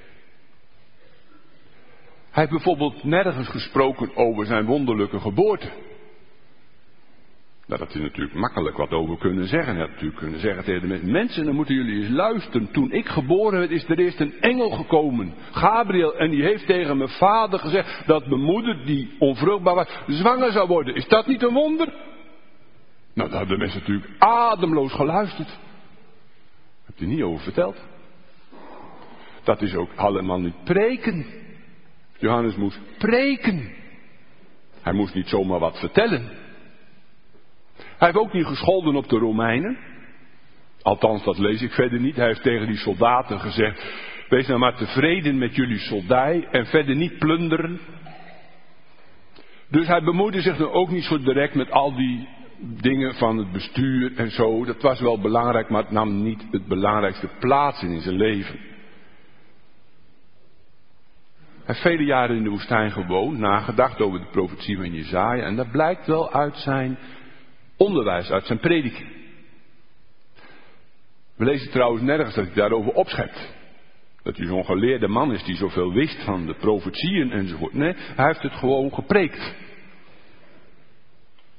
Speaker 3: Hij heeft bijvoorbeeld nergens gesproken over zijn wonderlijke geboorte. Daar had hij natuurlijk makkelijk wat over kunnen zeggen. Hij had natuurlijk kunnen zeggen tegen de mensen, dan moeten jullie eens luisteren. Toen ik geboren werd, is er eerst een engel gekomen, Gabriel, en die heeft tegen mijn vader gezegd dat mijn moeder, die onvruchtbaar was, zwanger zou worden. Is dat niet een wonder? Nou, daar hebben de mensen natuurlijk ademloos geluisterd. Daar heb je niet over verteld. Dat is ook allemaal niet preken. Johannes moest preken. Hij moest niet zomaar wat vertellen. Hij heeft ook niet gescholden op de Romeinen. Althans, dat lees ik verder niet. Hij heeft tegen die soldaten gezegd, wees nou maar tevreden met jullie soldij en verder niet plunderen. Dus hij bemoeide zich dan ook niet zo direct met al die dingen van het bestuur en zo. Dat was wel belangrijk, maar het nam niet het belangrijkste plaats in zijn leven. Hij heeft vele jaren in de woestijn gewoond, nagedacht over de profetie van Jesaja. En dat blijkt wel uit zijn onderwijs, uit zijn prediking. We lezen trouwens nergens dat hij daarover opschept. Dat hij zo'n geleerde man is die zoveel wist van de profetieën enzovoort. Nee, hij heeft het gewoon gepreekt.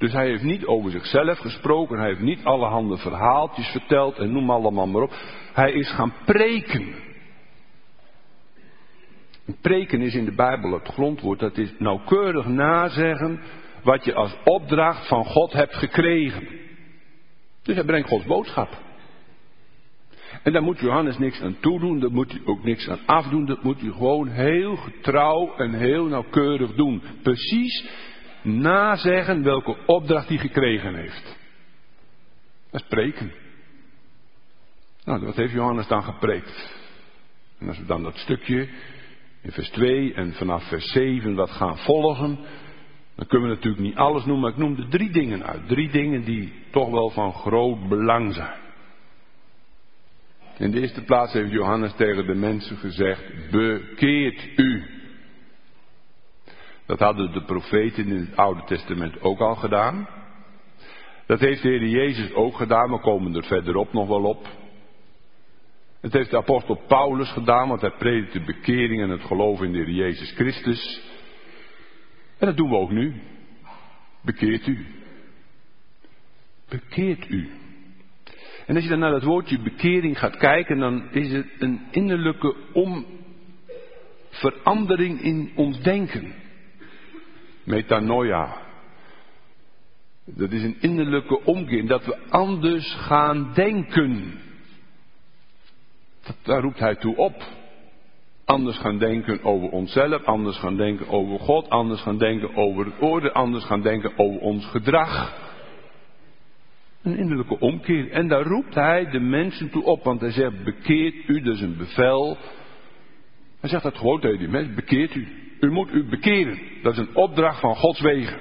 Speaker 3: Dus hij heeft niet over zichzelf gesproken. Hij heeft niet allerhande verhaaltjes verteld en noem allemaal maar op. Hij is gaan preken. Preken is in de Bijbel het grondwoord. Dat is nauwkeurig nazeggen wat je als opdracht van God hebt gekregen. Dus hij brengt Gods boodschap. En daar moet Johannes niks aan toedoen. Daar moet hij ook niks aan afdoen. Dat moet hij gewoon heel getrouw en heel nauwkeurig doen. Precies nazeggen welke opdracht hij gekregen heeft. Dat is preken. Nou, wat heeft Johannes dan gepreekt? En als we dan dat stukje in vers twee en vanaf vers zeven wat gaan volgen, dan kunnen we natuurlijk niet alles noemen, maar ik noem er drie dingen uit. Drie dingen die toch wel van groot belang zijn. In de eerste plaats heeft Johannes tegen de mensen gezegd, bekeert u. Dat hadden de profeten in het Oude Testament ook al gedaan. Dat heeft de Heer Jezus ook gedaan, we komen er verderop nog wel op. Het heeft de apostel Paulus gedaan, want hij predikt de bekering en het geloof in de Heer Jezus Christus. En dat doen we ook nu. Bekeert u. Bekeert u. En als je dan naar dat woordje bekering gaat kijken, dan is het een innerlijke om verandering in ons denken. Metanoia. Dat is een innerlijke omkeer, dat we anders gaan denken. Dat, daar roept hij toe op. Anders gaan denken over onszelf, anders gaan denken over God, anders gaan denken over het orde, anders gaan denken over ons gedrag. Een innerlijke omkeer. En daar roept hij de mensen toe op, want hij zegt, bekeert u, dat is een bevel. Hij zegt dat gewoon tegen die mensen, bekeert u. U moet u bekeren. Dat is een opdracht van Gods wegen.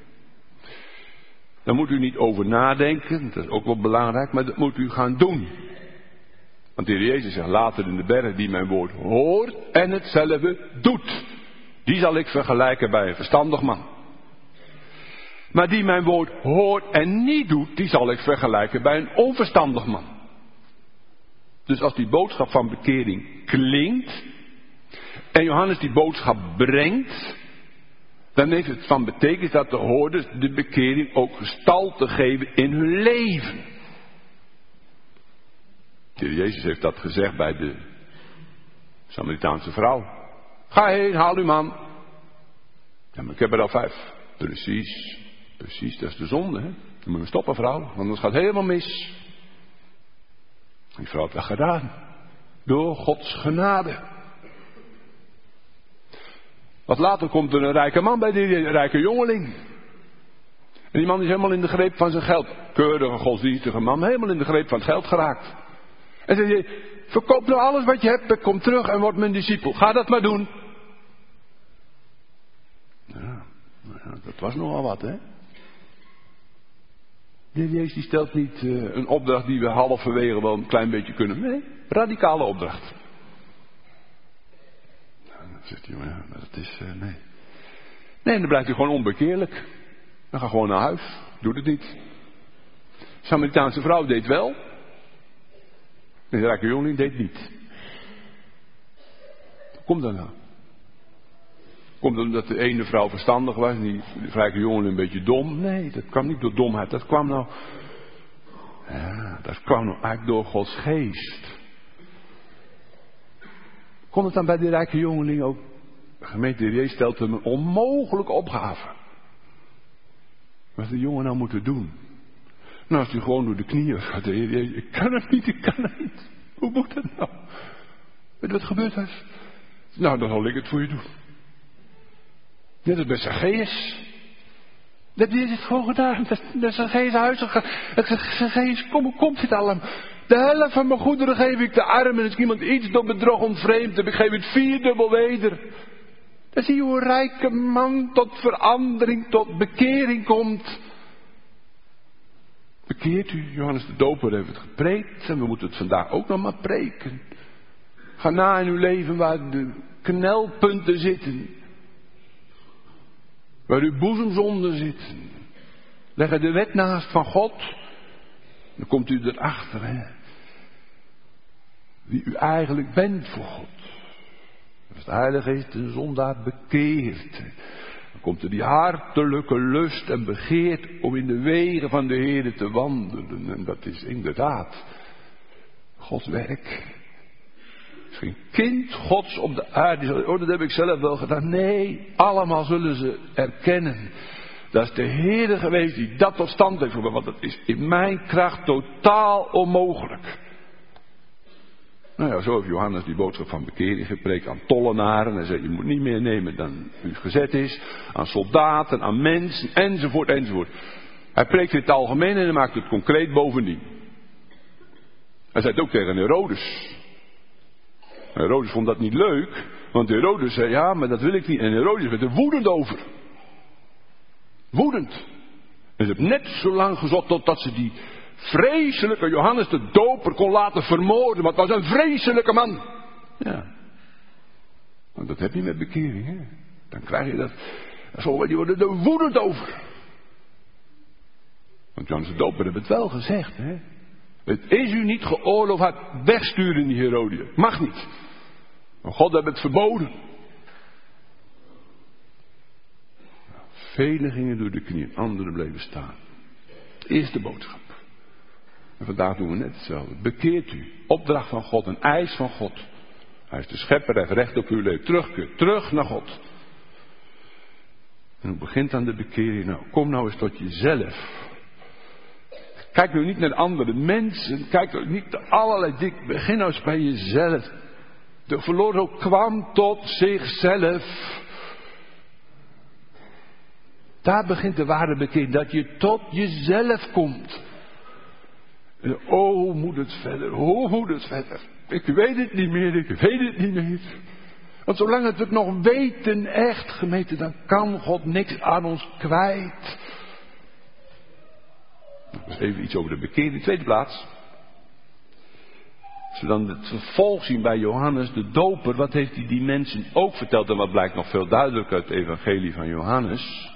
Speaker 3: Daar moet u niet over nadenken, dat is ook wel belangrijk, maar dat moet u gaan doen. Want de Heer Jezus zegt later in de berg, die mijn woord hoort en hetzelfde doet. Die zal ik vergelijken bij een verstandig man. Maar die mijn woord hoort en niet doet, die zal ik vergelijken bij een onverstandig man. Dus als die boodschap van bekering klinkt, en Johannes die boodschap brengt, dan heeft het van betekenis dat de hoorders de bekering ook gestalte geven in hun leven. De Heer Jezus heeft dat gezegd bij de Samaritaanse vrouw. Ga heen, haal uw man. Ja, maar ik heb er al vijf. Precies, precies, dat is de zonde. Hè? Dan moet je stoppen, vrouw, want anders gaat het helemaal mis. Die vrouw heeft dat gedaan. Door Gods genade. Wat later komt er een rijke man bij die rijke jongeling. En die man is helemaal in de greep van zijn geld. Keurige, godsdienstige man, helemaal in de greep van het geld geraakt. En zei je, verkoop nou alles wat je hebt, kom terug en word mijn discipel. Ga dat maar doen. Ja, nou, dat was nogal wat, hè. De Heer Jezus die stelt niet uh, een opdracht die we halverwege wel een klein beetje kunnen. Nee, radicale opdracht. Nou, dan zegt hij, ja, maar dat is, uh, nee. Nee, dan blijft hij gewoon onbekeerlijk. Dan ga gewoon naar huis. Doet het niet. De Samaritaanse vrouw deed wel. Nee, de rijke jongeling deed niet. Hoe komt dat nou? Komt dat omdat de ene vrouw verstandig was en die rijke jongeling een beetje dom? Nee, dat kwam niet door domheid. Dat kwam nou... Ja, dat kwam nou eigenlijk door Gods geest. Komt het dan bij die rijke jongeling ook? De gemeente de Jezus stelt hem een onmogelijke opgave. Wat de jongen nou moeten doen? Nou, als hij gewoon door de knieën gaat, de Heer Jezus, ik kan het niet, ik kan het niet. Hoe moet dat nou? Weet je wat gebeurd is? Nou, dan zal ik het voor je doen. Net als bij Zacchaeus. Dat heeft het gewoon gedaan. Dat is Zacchaeus huis gegaan. Ik zeg, Zacchaeus, kom, hoe komt dit allemaal? De helft van mijn goederen geef ik de armen. Als iemand iets door bedrog ontvreemd heb, ik geef het vierdubbel weder. Dan zie je hoe een rijke man tot verandering, tot bekering komt. Bekeert u, Johannes de Doper heeft het gepreekt en we moeten het vandaag ook nog maar preken. Ga na in uw leven waar de knelpunten zitten. Waar uw boezemzonden zitten. Leg er de wet naast van God. Dan komt u erachter, hè. Wie u eigenlijk bent voor God. Als de Heilige Geest de zondaar bekeert. Dan komt er die hartelijke lust en begeert om in de wegen van de Heer te wandelen. En dat is inderdaad Gods werk. Er is geen kind Gods op de aarde. Oh, dat heb ik zelf wel gedaan. Nee, allemaal zullen ze erkennen. Dat is de Heer geweest die dat tot stand heeft gebracht. Want dat is in mijn kracht totaal onmogelijk. Nou ja, zo heeft Johannes die boodschap van bekering gepreekt aan tollenaren. Hij zei, je moet niet meer nemen dan u gezet is. Aan soldaten, aan mensen, enzovoort, enzovoort. Hij preekt in het algemeen en hij maakt het concreet bovendien. Hij zei het ook tegen Herodes. Herodes vond dat niet leuk, want Herodes zei, ja, maar dat wil ik niet. En Herodes werd er woedend over. Woedend. En ze hebben net zo lang gezocht totdat ze die vreselijke Johannes de Doper kon laten vermoorden. Want het was een vreselijke man. Ja. Want dat heb je met bekering, hè. Dan krijg je dat. Sommigen die worden er woedend over. Want Johannes de Doper heeft het wel gezegd, hè. Het is u niet geoorloofd haar wegsturen, die Herodië. Mag niet. Maar God heeft het verboden. Velen gingen door de knieën, anderen bleven staan. Eerste boodschap. En vandaag doen we net hetzelfde. Bekeert u. Opdracht van God, een eis van God. Hij is de schepper, hij heeft recht op uw leven. Terugkeer, terug naar God. En hoe begint dan de bekering? Nou, kom nou eens tot jezelf. Kijk nu niet naar andere mensen. Kijk nou niet naar allerlei dingen. Begin nou eens bij jezelf. De verloren ook kwam tot zichzelf. Daar begint de ware bekering. Dat je tot jezelf komt. En oh, hoe moet het verder? Hoe moet het verder? Ik weet het niet meer. Ik weet het niet meer. Want zolang we het nog weten, echt gemeente, dan kan God niks aan ons kwijt. Dus even iets over de bekering. In de tweede plaats. Als we dan het vervolg zien bij Johannes de Doper. Wat heeft hij die mensen ook verteld? En wat blijkt nog veel duidelijker uit het evangelie van Johannes.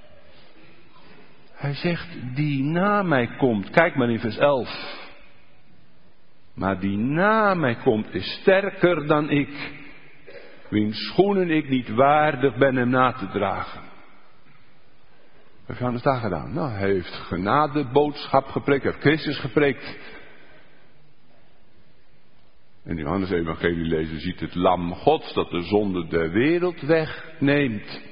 Speaker 3: Hij zegt, die na mij komt. Kijk maar in vers elf. Maar die na mij komt is sterker dan ik. Wiens schoenen ik niet waardig ben hem na te dragen. Wat heeft Johannes daar gedaan? Nou, hij heeft genadeboodschap gepreekt. Hij heeft Christus gepreekt. In de Johannes evangelie lezen ziet het lam Gods dat de zonde der wereld wegneemt.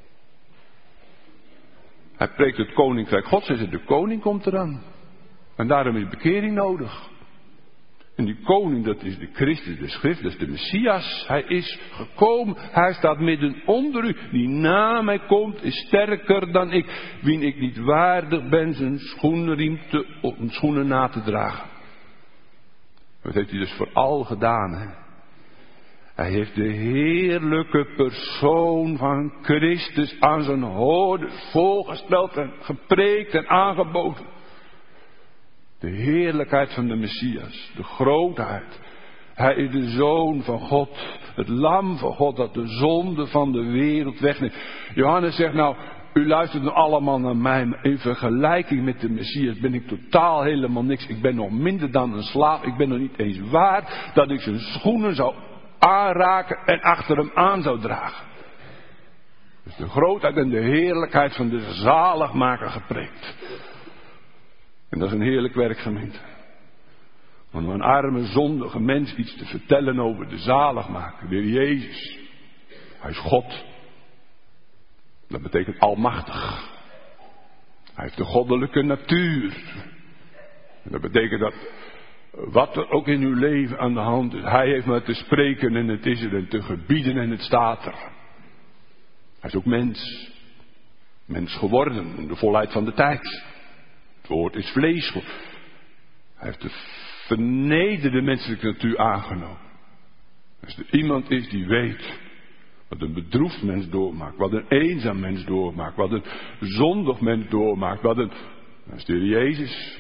Speaker 3: Hij preekt het koninkrijk Gods en zegt de koning komt eraan. En daarom is bekering nodig. En die koning, dat is de Christus, de schrift, dat is de Messias. Hij is gekomen, hij staat midden onder u. Die na mij komt is sterker dan ik. Wien ik niet waardig ben zijn schoenriem te, of schoenen na te dragen. Dat heeft hij dus vooral gedaan, hè. Hij heeft de heerlijke persoon van Christus aan zijn hoorders voorgesteld en gepreekt en aangeboden. De heerlijkheid van de Messias, de grootheid. Hij is de Zoon van God, het lam van God dat de zonde van de wereld wegneemt. Johannes zegt nou, u luistert nu allemaal naar mij, maar in vergelijking met de Messias ben ik totaal helemaal niks. Ik ben nog minder dan een slaaf, ik ben nog niet eens waard dat ik zijn schoenen zou aanraken en achter hem aan zou dragen. Dus de grootheid en de heerlijkheid van de zaligmaker gepreekt. En dat is een heerlijk werk, gemeente. Om een arme zondige mens iets te vertellen over de zaligmaker, de Heer Jezus. Hij is God. Dat betekent almachtig. Hij heeft de goddelijke natuur. En dat betekent dat wat er ook in uw leven aan de hand is. Hij heeft maar te spreken en het is er en te gebieden en het staat er. Hij is ook mens. Mens geworden in de volheid van de tijd. Het woord is vlees. Hij heeft de vernederde menselijke natuur aangenomen. Als er iemand is die weet wat een bedroefd mens doormaakt, wat een eenzaam mens doormaakt, wat een zondig mens doormaakt, wat een... Dat is de Heer Jezus.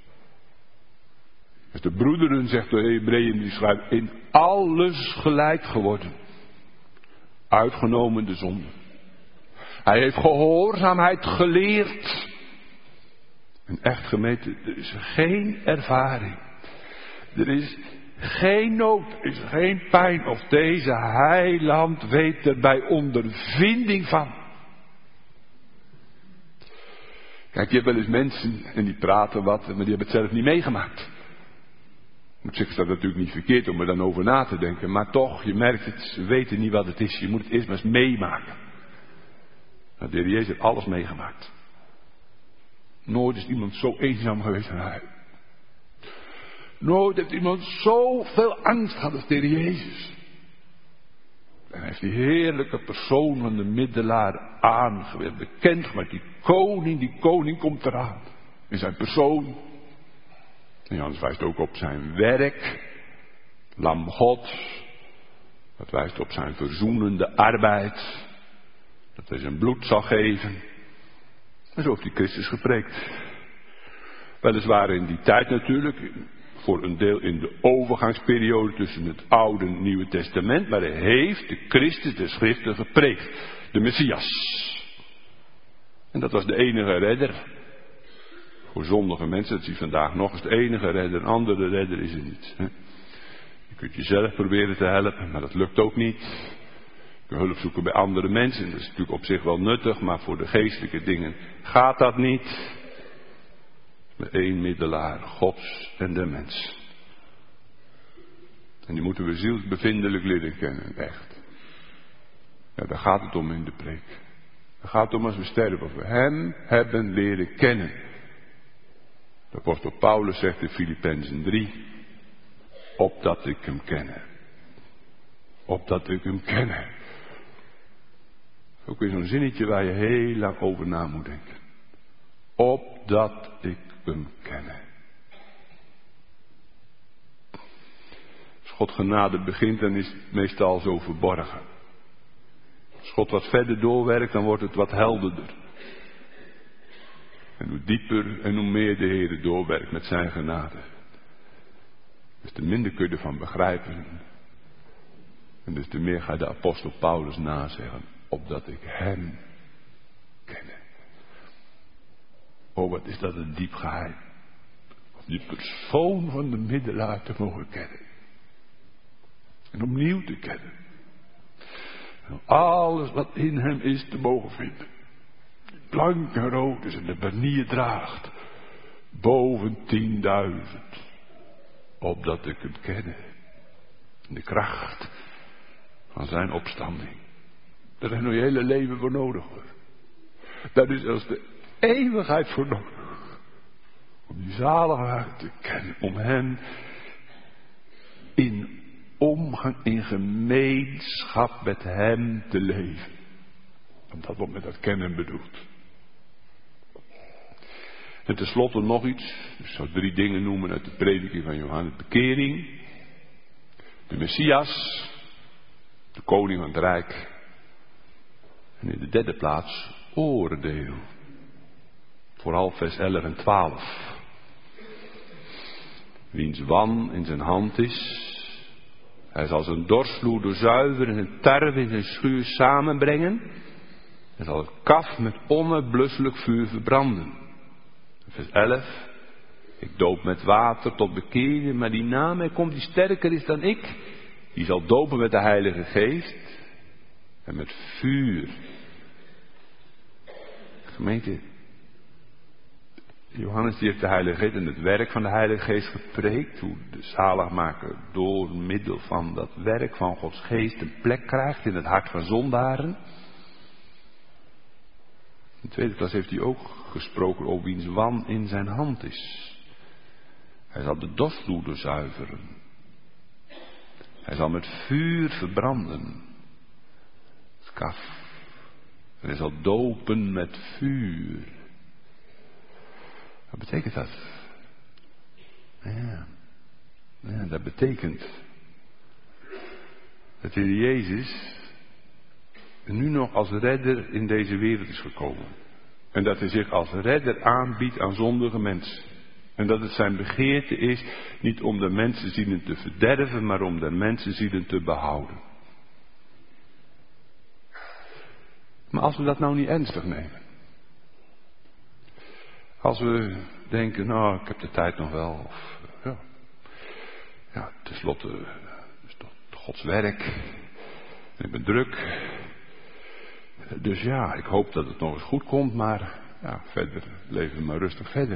Speaker 3: Als de broederen, zegt de Hebreeën, die schrijven, in alles gelijk geworden. Uitgenomen de zonde. Hij heeft gehoorzaamheid geleerd. En echt gemeente, er is geen ervaring. Er is geen nood, er is geen pijn. Of deze heiland weet er bij ondervinding van. Kijk, je hebt wel eens mensen en die praten wat, maar die hebben het zelf niet meegemaakt. Op zich is dat natuurlijk niet verkeerd om er dan over na te denken. Maar toch, je merkt het, ze weten niet wat het is. Je moet het eerst maar eens meemaken. Nou, de Heer Jezus heeft alles meegemaakt. Nooit is iemand zo eenzaam geweest als hij. Nooit heeft iemand zoveel angst gehad als de Heer Jezus. En hij heeft die heerlijke persoon van de middelaar aangewezen. Bekend gemaakt, die koning, die koning komt eraan. In zijn persoon. En Johannes wijst ook op zijn werk. Lam Gods. Dat wijst op zijn verzoenende arbeid. Dat hij zijn bloed zal geven. En zo heeft hij Christus gepreekt. Weliswaar in die tijd natuurlijk. Voor een deel in de overgangsperiode tussen het Oude en het Nieuwe Testament. Maar hij heeft de Christus der Schriften gepreekt. De Messias. En dat was de enige redder. Voor zondige mensen, dat zie je vandaag nog eens de enige redder. Een andere redder is er niet. Hè? Je kunt jezelf proberen te helpen, maar dat lukt ook niet. Je kunt hulp zoeken bij andere mensen. Dat is natuurlijk op zich wel nuttig, maar voor de geestelijke dingen gaat dat niet. Met één middelaar, Gods en de mens. En die moeten we zielsbevindelijk leren kennen, echt. Ja, daar gaat het om in de preek. Daar gaat het om als we sterven, of we hem hebben leren kennen. De apostel Paulus zegt in Filippenzen drie, opdat ik hem kenne. Opdat ik hem kenne. Ook weer zo'n zinnetje waar je heel lang over na moet denken. Opdat ik hem kenne. Als God genade begint, dan is het meestal zo verborgen. Als God wat verder doorwerkt, dan wordt het wat helderder. En hoe dieper en hoe meer de Heer doorwerkt met zijn genade. Dus te minder kun je ervan begrijpen. En dus te meer ga je de apostel Paulus nazeggen. Opdat ik hem kenne. Oh, wat is dat een diep geheim. Om die persoon van de middelaar te mogen kennen. En opnieuw te kennen. En alles wat in hem is te mogen vinden. Blank en rood is en de banier draagt. Boven tienduizend. Opdat ik hem kenne. En de kracht van zijn opstanding. Daar is nog je hele leven voor nodig hoor. Daar is zelfs de eeuwigheid voor nodig. Om die zaligheid te kennen. Om hem in omgang, in gemeenschap met hem te leven. Want dat wordt met dat kennen bedoeld. En tenslotte nog iets. Ik zou drie dingen noemen uit de prediking van Johannes. Bekering. De Messias. De koning van het Rijk. En in de derde plaats oordeel. Vooral vers elf en twaalf. Wiens wan in zijn hand is. Hij zal zijn dorsvloer doorzuiveren en het tarwe in zijn schuur samenbrengen. Hij zal het kaf met onuitblusselijk vuur verbranden. Vers elf. Ik doop met water tot bekering, maar die na mij komt die sterker is dan ik. Die zal dopen met de Heilige Geest en met vuur. Gemeente, Johannes die heeft de Heilige Geest en het werk van de Heilige Geest gepreekt. Hoe de zaligmaker door middel van dat werk van Gods Geest een plek krijgt in het hart van zondaren. In de tweede klas heeft hij ook gesproken over wiens wan in zijn hand is. Hij zal de dorsvloer doorzuiveren. Hij zal met vuur verbranden. Kaf. En hij zal dopen met vuur. Wat betekent dat? Ja, ja dat betekent dat de Heer Jezus nu nog als redder in deze wereld is gekomen. En dat hij zich als redder aanbiedt aan zondige mensen. En dat het zijn begeerte is, niet om de mensenzielen te verderven, maar om de mensenzielen te behouden. Maar als we dat nou niet ernstig nemen. Als we denken, nou, ik heb de tijd nog wel. Of, ja, ja, tenslotte, het is toch Gods werk. En ik ben druk. Dus ja, ik hoop dat het nog eens goed komt, maar
Speaker 1: ja, verder, leven maar rustig verder.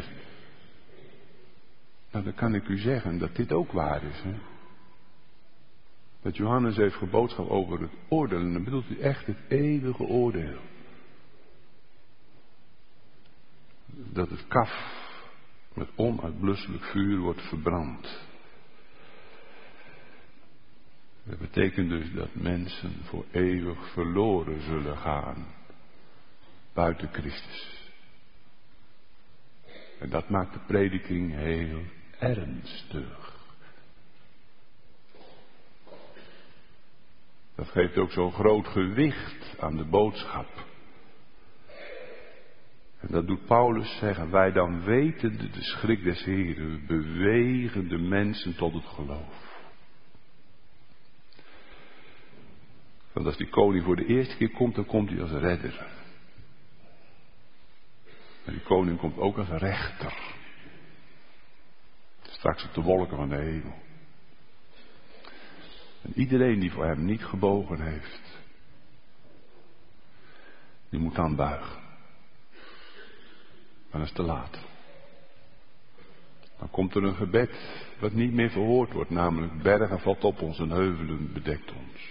Speaker 1: Nou, dan kan ik u zeggen dat dit ook waar is. Hè? Dat Johannes heeft geboodschap over het oordeel. En dan bedoelt hij echt het eeuwige oordeel. Dat het kaf met onuitblusselijk vuur wordt verbrand. Dat betekent dus dat mensen voor eeuwig verloren zullen gaan. Buiten Christus. En dat maakt de prediking heel ernstig. Dat geeft ook zo'n groot gewicht aan de boodschap. En dat doet Paulus zeggen, wij dan wetende de schrik des Heeren, bewegen de mensen tot het geloof. Want als die koning voor de eerste keer komt, dan komt hij als redder. Maar die koning komt ook als rechter. Straks op de wolken van de hemel. En iedereen die voor hem niet gebogen heeft, die moet dan buigen. Maar dat is te laat. Dan komt er een gebed wat niet meer verhoord wordt, namelijk bergen valt op ons en heuvelen bedekt ons.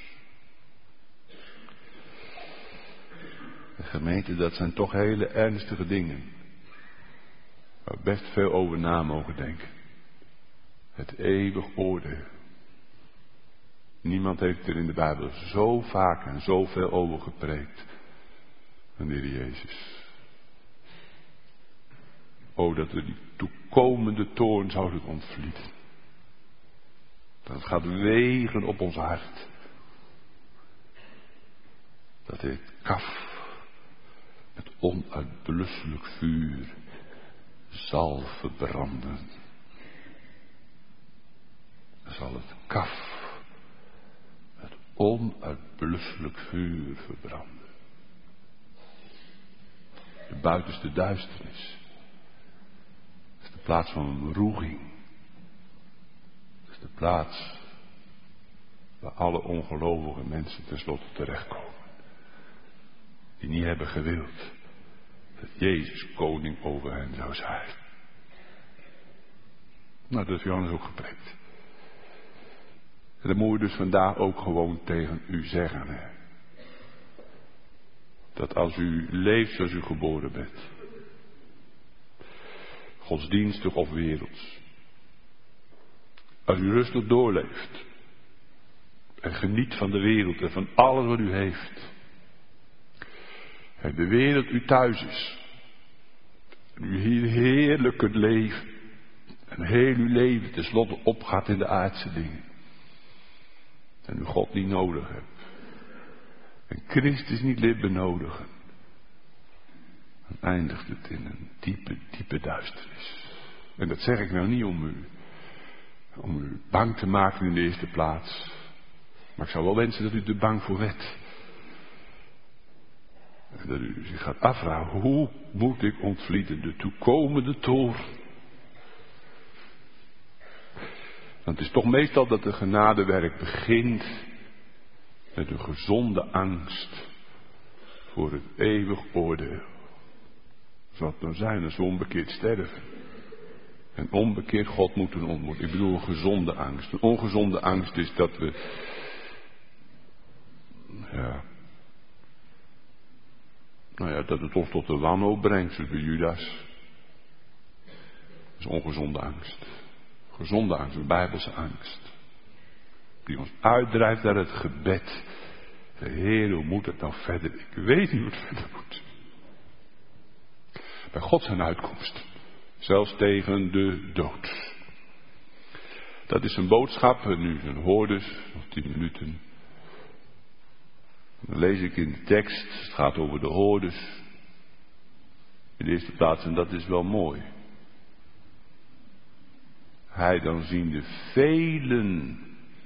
Speaker 1: De gemeente, dat zijn toch hele ernstige dingen. Waar we best veel over na mogen denken. Het eeuwig oordeel. Niemand heeft er in de Bijbel zo vaak en zoveel over gepreekt. Dan de Heer Jezus. O, dat we die toekomende toorn zouden ontvlieden. Dat het gaat wegen op ons hart. Dat dit kaf met onuitblusselijk vuur zal verbranden. Zal het kaf met onuitblusselijk vuur verbranden. De buitenste duisternis is de plaats van een roeging. Het is de plaats waar alle ongelovige mensen tenslotte terechtkomen. Die niet hebben gewild dat Jezus koning over hen zou zijn. Nou, dat heeft Johannes ook gepreekt. En dat moeten we dus vandaag ook gewoon tegen u zeggen. Hè? Dat als u leeft zoals u geboren bent. Godsdienstig of werelds. Als u rustig doorleeft. En geniet van de wereld en van alles wat u heeft. En de wereld u thuis is. En u hier heerlijk kunt leven. En heel uw leven tenslotte opgaat in de aardse dingen. En u God niet nodig hebt. En Christus niet lid benodigen. Dan eindigt het in een diepe, diepe duisternis. En dat zeg ik nou niet om u, om u bang te maken in de eerste plaats. Maar ik zou wel wensen dat u er bang voor werd. En dat u zich gaat afvragen, hoe moet ik ontvlieden de toekomende toorn? Want het is toch meestal dat de genadewerk begint met een gezonde angst voor het eeuwig oordeel. Zal het nou zijn als we onbekeerd sterven en onbekeerd God moeten ontmoeten. Ik bedoel een gezonde angst. Een ongezonde angst is dat we, ja, nou ja, dat het ons tot de wanhoop brengt, zoals bij Judas. Dat is ongezonde angst. Gezonde angst, een bijbelse angst. Die ons uitdrijft naar het gebed. De Heer, hoe moet het nou verder? Ik weet niet hoe het verder moet. Bij God zijn uitkomst. Zelfs tegen de dood. Dat is een boodschap. Nu een hoorders, nog tien minuten. Dan lees ik in de tekst. Het gaat over de hoorders. In de eerste plaats, en dat is wel mooi. Hij dan ziende velen.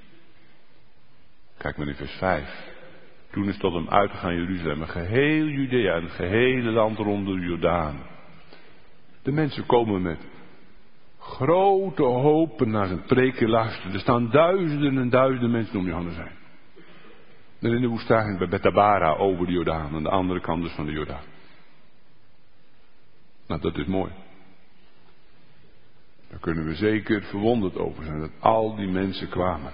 Speaker 1: Kijk maar in vers vijf. Toen is tot hem uitgegaan Jeruzalem, geheel Judea en het gehele land rond de Jordaan. De mensen komen met grote hopen naar zijn preken luisteren. Er staan duizenden en duizenden mensen om Johannes heen. En in de woestijn bij Bethabara over de Jordaan, aan de andere kant dus van de Jordaan.
Speaker 3: Nou, dat is mooi. Daar kunnen we zeker verwonderd over zijn, dat al die mensen kwamen.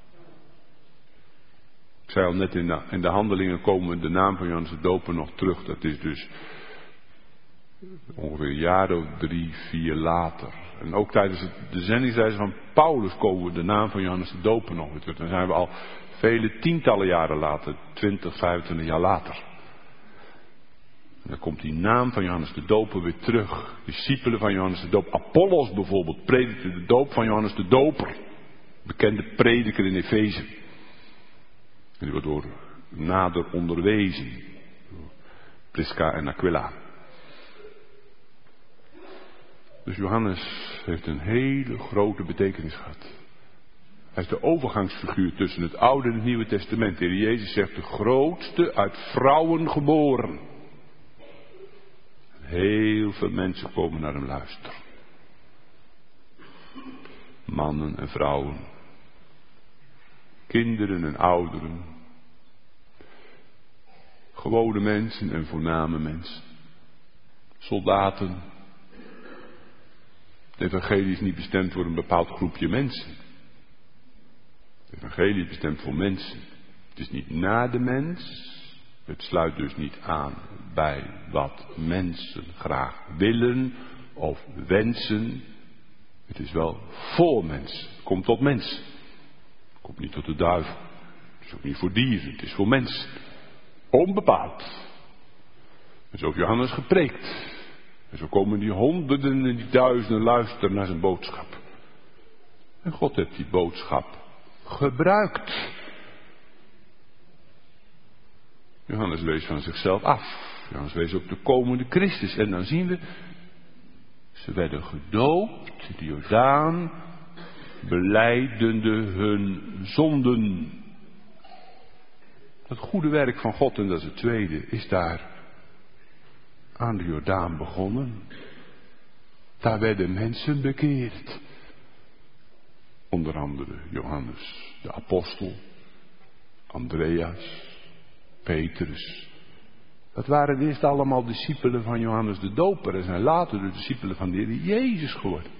Speaker 3: Ik zei al net, in de, in de handelingen komen de naam van Johannes de Doper nog terug. Dat is dus ongeveer een jaar of drie, vier later. En ook tijdens het, de zendingsreis van Paulus komen de naam van Johannes de Doper nog weer terug. Dan zijn we al vele tientallen jaren later, twintig, vijfentwintig jaar later. En dan komt die naam van Johannes de Doper weer terug. Discipelen van Johannes de Doper. Apollos bijvoorbeeld predikte de doop van Johannes de Doper. Bekende prediker in Efeze. En die wordt door nader onderwezen. Door Prisca en Aquila. Dus Johannes heeft een hele grote betekenis gehad. Hij is de overgangsfiguur tussen het Oude en het Nieuwe Testament. De Heer Jezus zegt de grootste uit vrouwen geboren. Heel veel mensen komen naar hem luisteren. Mannen en vrouwen. Kinderen en ouderen. Gewone mensen en voorname mensen. Soldaten. Het evangelie is niet bestemd voor een bepaald groepje mensen. Het evangelie is bestemd voor mensen. Het is niet naar de mens. Het sluit dus niet aan bij wat mensen graag willen of wensen. Het is wel voor mensen. Het komt tot mensen. Het komt niet tot de duivel. Het is ook niet voor dieren. Het is voor mensen. Onbepaald. En zo heeft Johannes gepreekt. En zo komen die honderden en die duizenden luisteren naar zijn boodschap. En God heeft die boodschap gebruikt. Johannes wees van zichzelf af. Johannes wees op de komende Christus. En dan zien we, ze werden gedoopt, de Jordaan, belijdende hun zonden. Dat goede werk van God, en dat is het tweede, is daar aan de Jordaan begonnen. Daar werden mensen bekeerd. Onder andere Johannes, de apostel, Andreas, Petrus. Dat waren eerst allemaal discipelen van Johannes de Doper en zijn later de discipelen van de Heer Jezus geworden.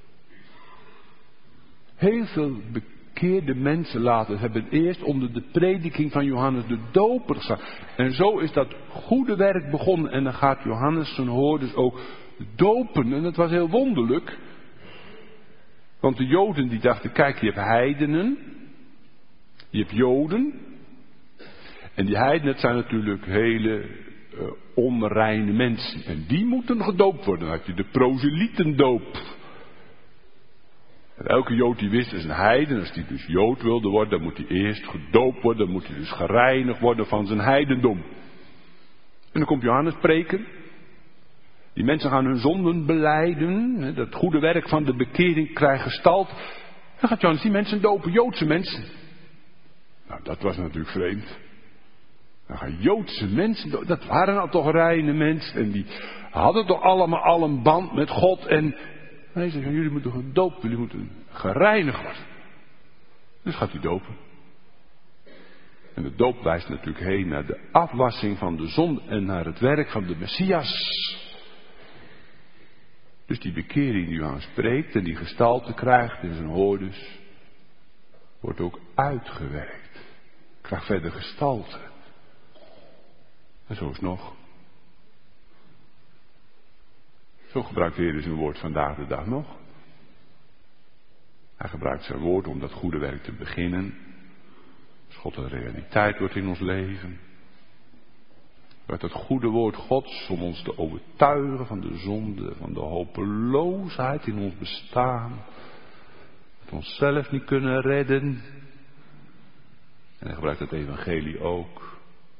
Speaker 3: Heel veel bekeerde mensen later hebben eerst onder de prediking van Johannes de Doper gestaan. En zo is dat goede werk begonnen. En dan gaat Johannes zijn hoorders ook dopen. En dat was heel wonderlijk. Want de Joden die dachten, kijk, je hebt heidenen. Je hebt Joden. En die heidenen, dat zijn natuurlijk hele uh, onreine mensen. En die moeten gedoopt worden. Dan had je de proselytendoop. En elke Jood die wist, is een heiden. Als die dus Jood wilde worden, dan moet hij eerst gedoopt worden. Dan moet hij dus gereinigd worden van zijn heidendom. En dan komt Johannes preken. Die mensen gaan hun zonden belijden. Dat goede werk van de bekering krijgt gestalte. Dan gaat Johannes die mensen dopen, Joodse mensen. Nou, dat was natuurlijk vreemd. Dan gaan Joodse mensen dopen. Dat waren nou toch reine mensen. En die hadden toch allemaal al een band met God. En hij zegt, jullie moeten gedoopt, jullie moeten gereinigd worden. Dus gaat hij dopen. En de doop wijst natuurlijk heen naar de afwassing van de zonde en naar het werk van de Messias. Dus die bekering die u aanspreekt en die gestalte krijgt in zijn hoorders, wordt ook uitgewerkt. Krijgt verder gestalte. En zo is het nog. Zo gebruikt de Heer zijn woord vandaag de dag nog. Hij gebruikt zijn woord om dat goede werk te beginnen. Als God een realiteit wordt in ons leven. Met het goede woord Gods om ons te overtuigen van de zonde, van de hopeloosheid in ons bestaan. Dat we onszelf niet kunnen redden. En hij gebruikt het evangelie ook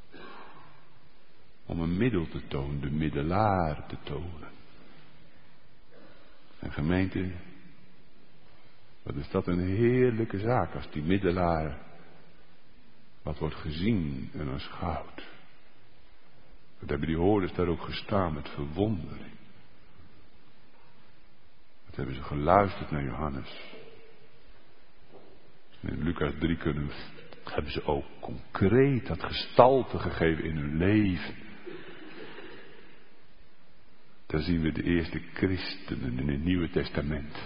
Speaker 3: om een middel te tonen, de middelaar te tonen. En gemeente, wat is dat een heerlijke zaak als die middelaar wat wordt gezien en aanschouwd. Wat hebben die hoorders daar ook gestaan met verwondering. Wat hebben ze geluisterd naar Johannes. En in Lucas drie kunnen, hebben ze ook concreet dat gestalte gegeven in hun leven. Daar zien we de eerste christenen in het Nieuwe Testament.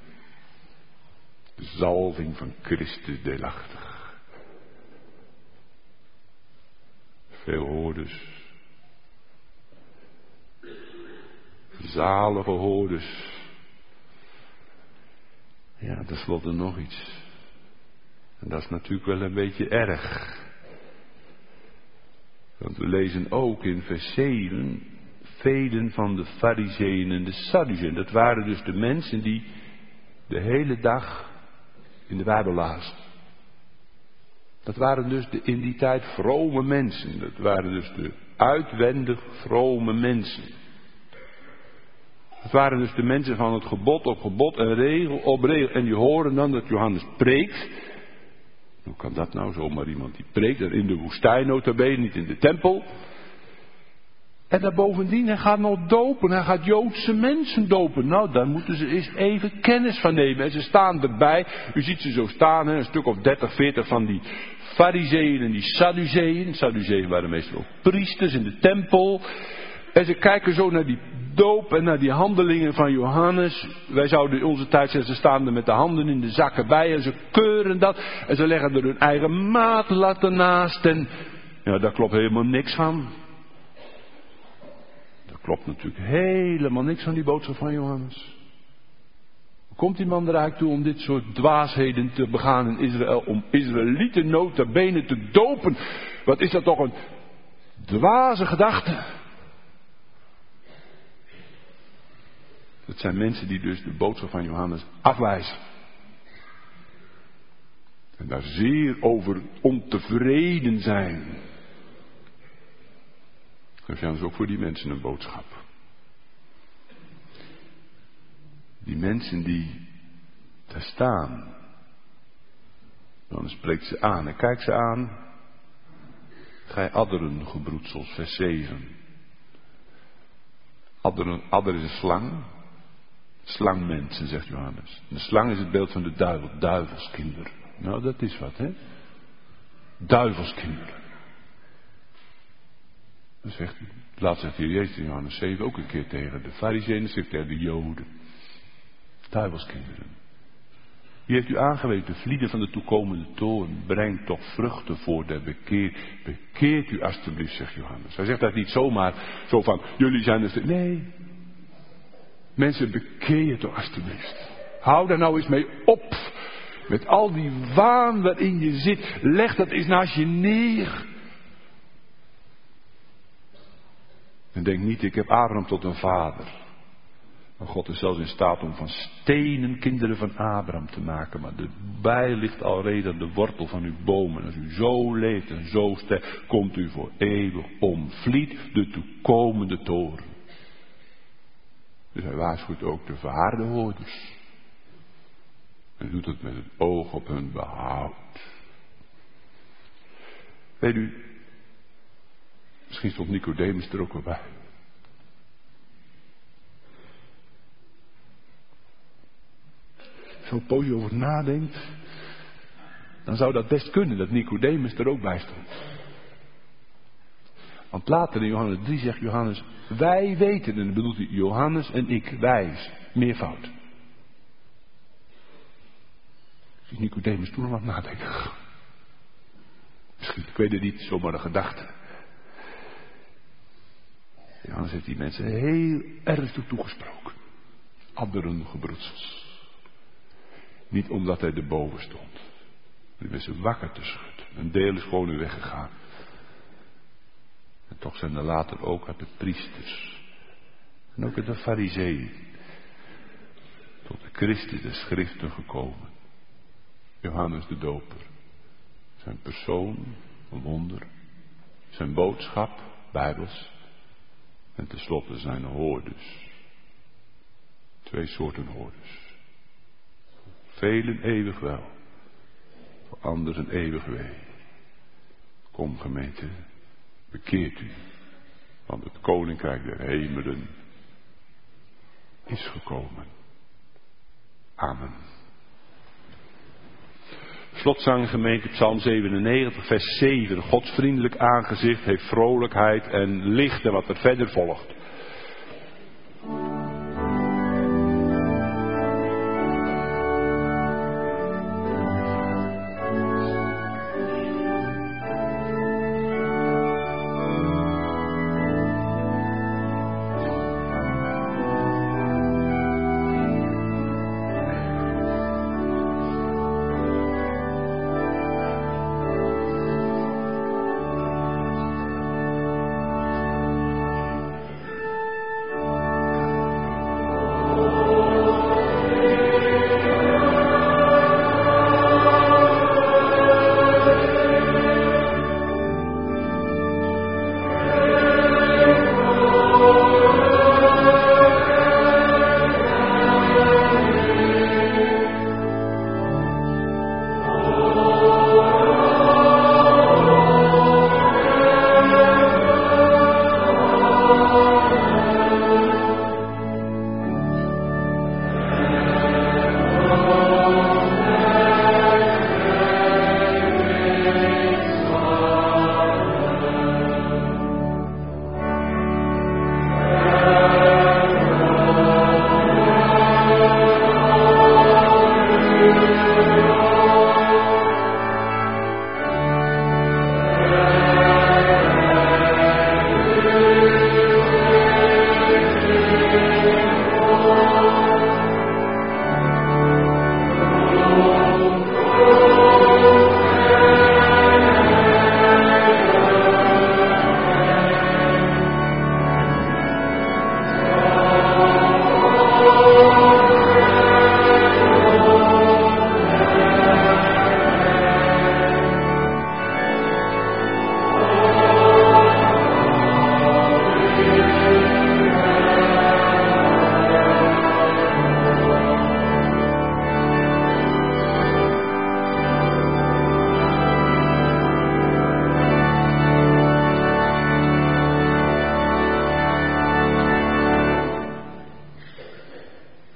Speaker 3: De zalving van Christus deelachtig. Veel hoorders. Zalige hoorders. Ja, tenslotte nog iets. En dat is natuurlijk wel een beetje erg. Want we lezen ook in vers zeven, velen van de Farizeeën en de Sadduceeën. Dat waren dus de mensen die de hele dag in de Bijbel lazen. Dat waren dus de in die tijd vrome mensen. Dat waren dus de uitwendig vrome mensen. Het waren dus de mensen van het gebod op gebod en regel op regel. En die horen dan dat Johannes preekt. Hoe kan dat nou, zomaar iemand die preekt, er in de woestijn nota bene, niet in de tempel. En dan bovendien, hij gaat nog dopen, hij gaat Joodse mensen dopen. Nou, daar moeten ze eens even kennis van nemen. En ze staan erbij, u ziet ze zo staan, hè, een stuk of dertig, veertig van die Farizeeën en die Sadduceeën. Sadduceeën waren meestal ook priesters in de tempel. En ze kijken zo naar die doop en naar die handelingen van Johannes. Wij zouden in onze tijd zeggen, ze staan er met de handen in de zakken bij en ze keuren dat. En ze leggen er hun eigen maatlat ernaast. En ja, daar klopt helemaal niks van. Daar klopt natuurlijk helemaal niks van die boodschap van Johannes. Hoe komt die man er eigenlijk toe om dit soort dwaasheden te begaan in Israël? Om Israëlieten nota bene te dopen. Wat is dat toch een dwaze gedachte? Het zijn mensen die dus de boodschap van Johannes afwijzen. En daar zeer over ontevreden zijn. Dus Johannes ook voor die mensen een boodschap. Die mensen die daar staan. Dan spreekt ze aan en kijkt ze aan. Gij adderen gebroedsels, vers zeven. Adder, adder is een slang. Slangmensen, zegt Johannes. De slang is het beeld van de duivel, duivelskinderen. Nou, dat is wat, hè? Duivelskinderen. Dan zegt hij, laatst zegt hier Jezus in Johannes zeven ook een keer tegen de Farizeeën, zegt tegen de Joden. Duivelskinderen. Wie heeft u aangewezen, vlieden van de toekomende toorn, brengt toch vruchten voor de bekeer. Bekeert u alstublieft, zegt Johannes. Hij zegt dat niet zomaar, zo van, jullie zijn dus... Nee. Mensen, bekeer je toch alstublieft. Hou daar nou eens mee op. Met al die waan waarin je zit. Leg dat eens naast je neer. En denk niet, ik heb Abraham tot een vader. Maar God is zelfs in staat om van stenen kinderen van Abraham te maken. Maar de bij ligt alreeds aan de wortel van uw bomen. Als u zo leeft en zo sterft, komt u voor eeuwig om. Vliet de toekomende toren. Dus hij waarschuwt ook de verharde hoorders. En doet het met het oog op hun behoud. Weet u, misschien stond Nicodemus er ook wel bij. Als je een poosje over nadenkt, dan zou dat best kunnen dat Nicodemus er ook bij stond. Want later in Johannes drie zegt Johannes, wij weten, en dan bedoelt hij Johannes en ik, wijs, meervoud. Dus Nicodemus toen nog aan het nadenken. Misschien, ik weet het niet, zomaar een gedachte. Johannes heeft die mensen heel ernstig toegesproken. Adderen gebroedsels. Niet omdat hij erboven stond. Die mensen wakker te schudden. Een deel is gewoon weer weggegaan. En toch zijn er later ook uit de priesters. En ook uit de Farizeeën. Tot de Christus de schriften gekomen. Johannes de Doper. Zijn persoon, een wonder. Zijn boodschap, bijbels. En tenslotte zijn hoorders. Twee soorten hoorders. Velen eeuwig wel. Voor anderen eeuwig wee. Kom gemeente, bekeert u. Want het koninkrijk der hemelen is gekomen. Amen. Slotzang gemeente Psalm zevenennegentig vers zeven. Gods vriendelijk aangezicht heeft vrolijkheid en licht en wat er verder volgt.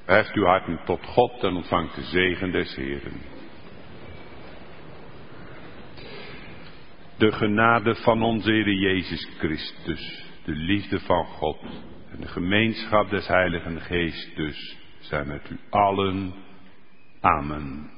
Speaker 1: Heft uw harten tot God en ontvangt de zegen des Heeren. De genade van onze Heer Jezus Christus, de liefde van God en de gemeenschap des Heiligen Geestes zijn met u allen. Amen.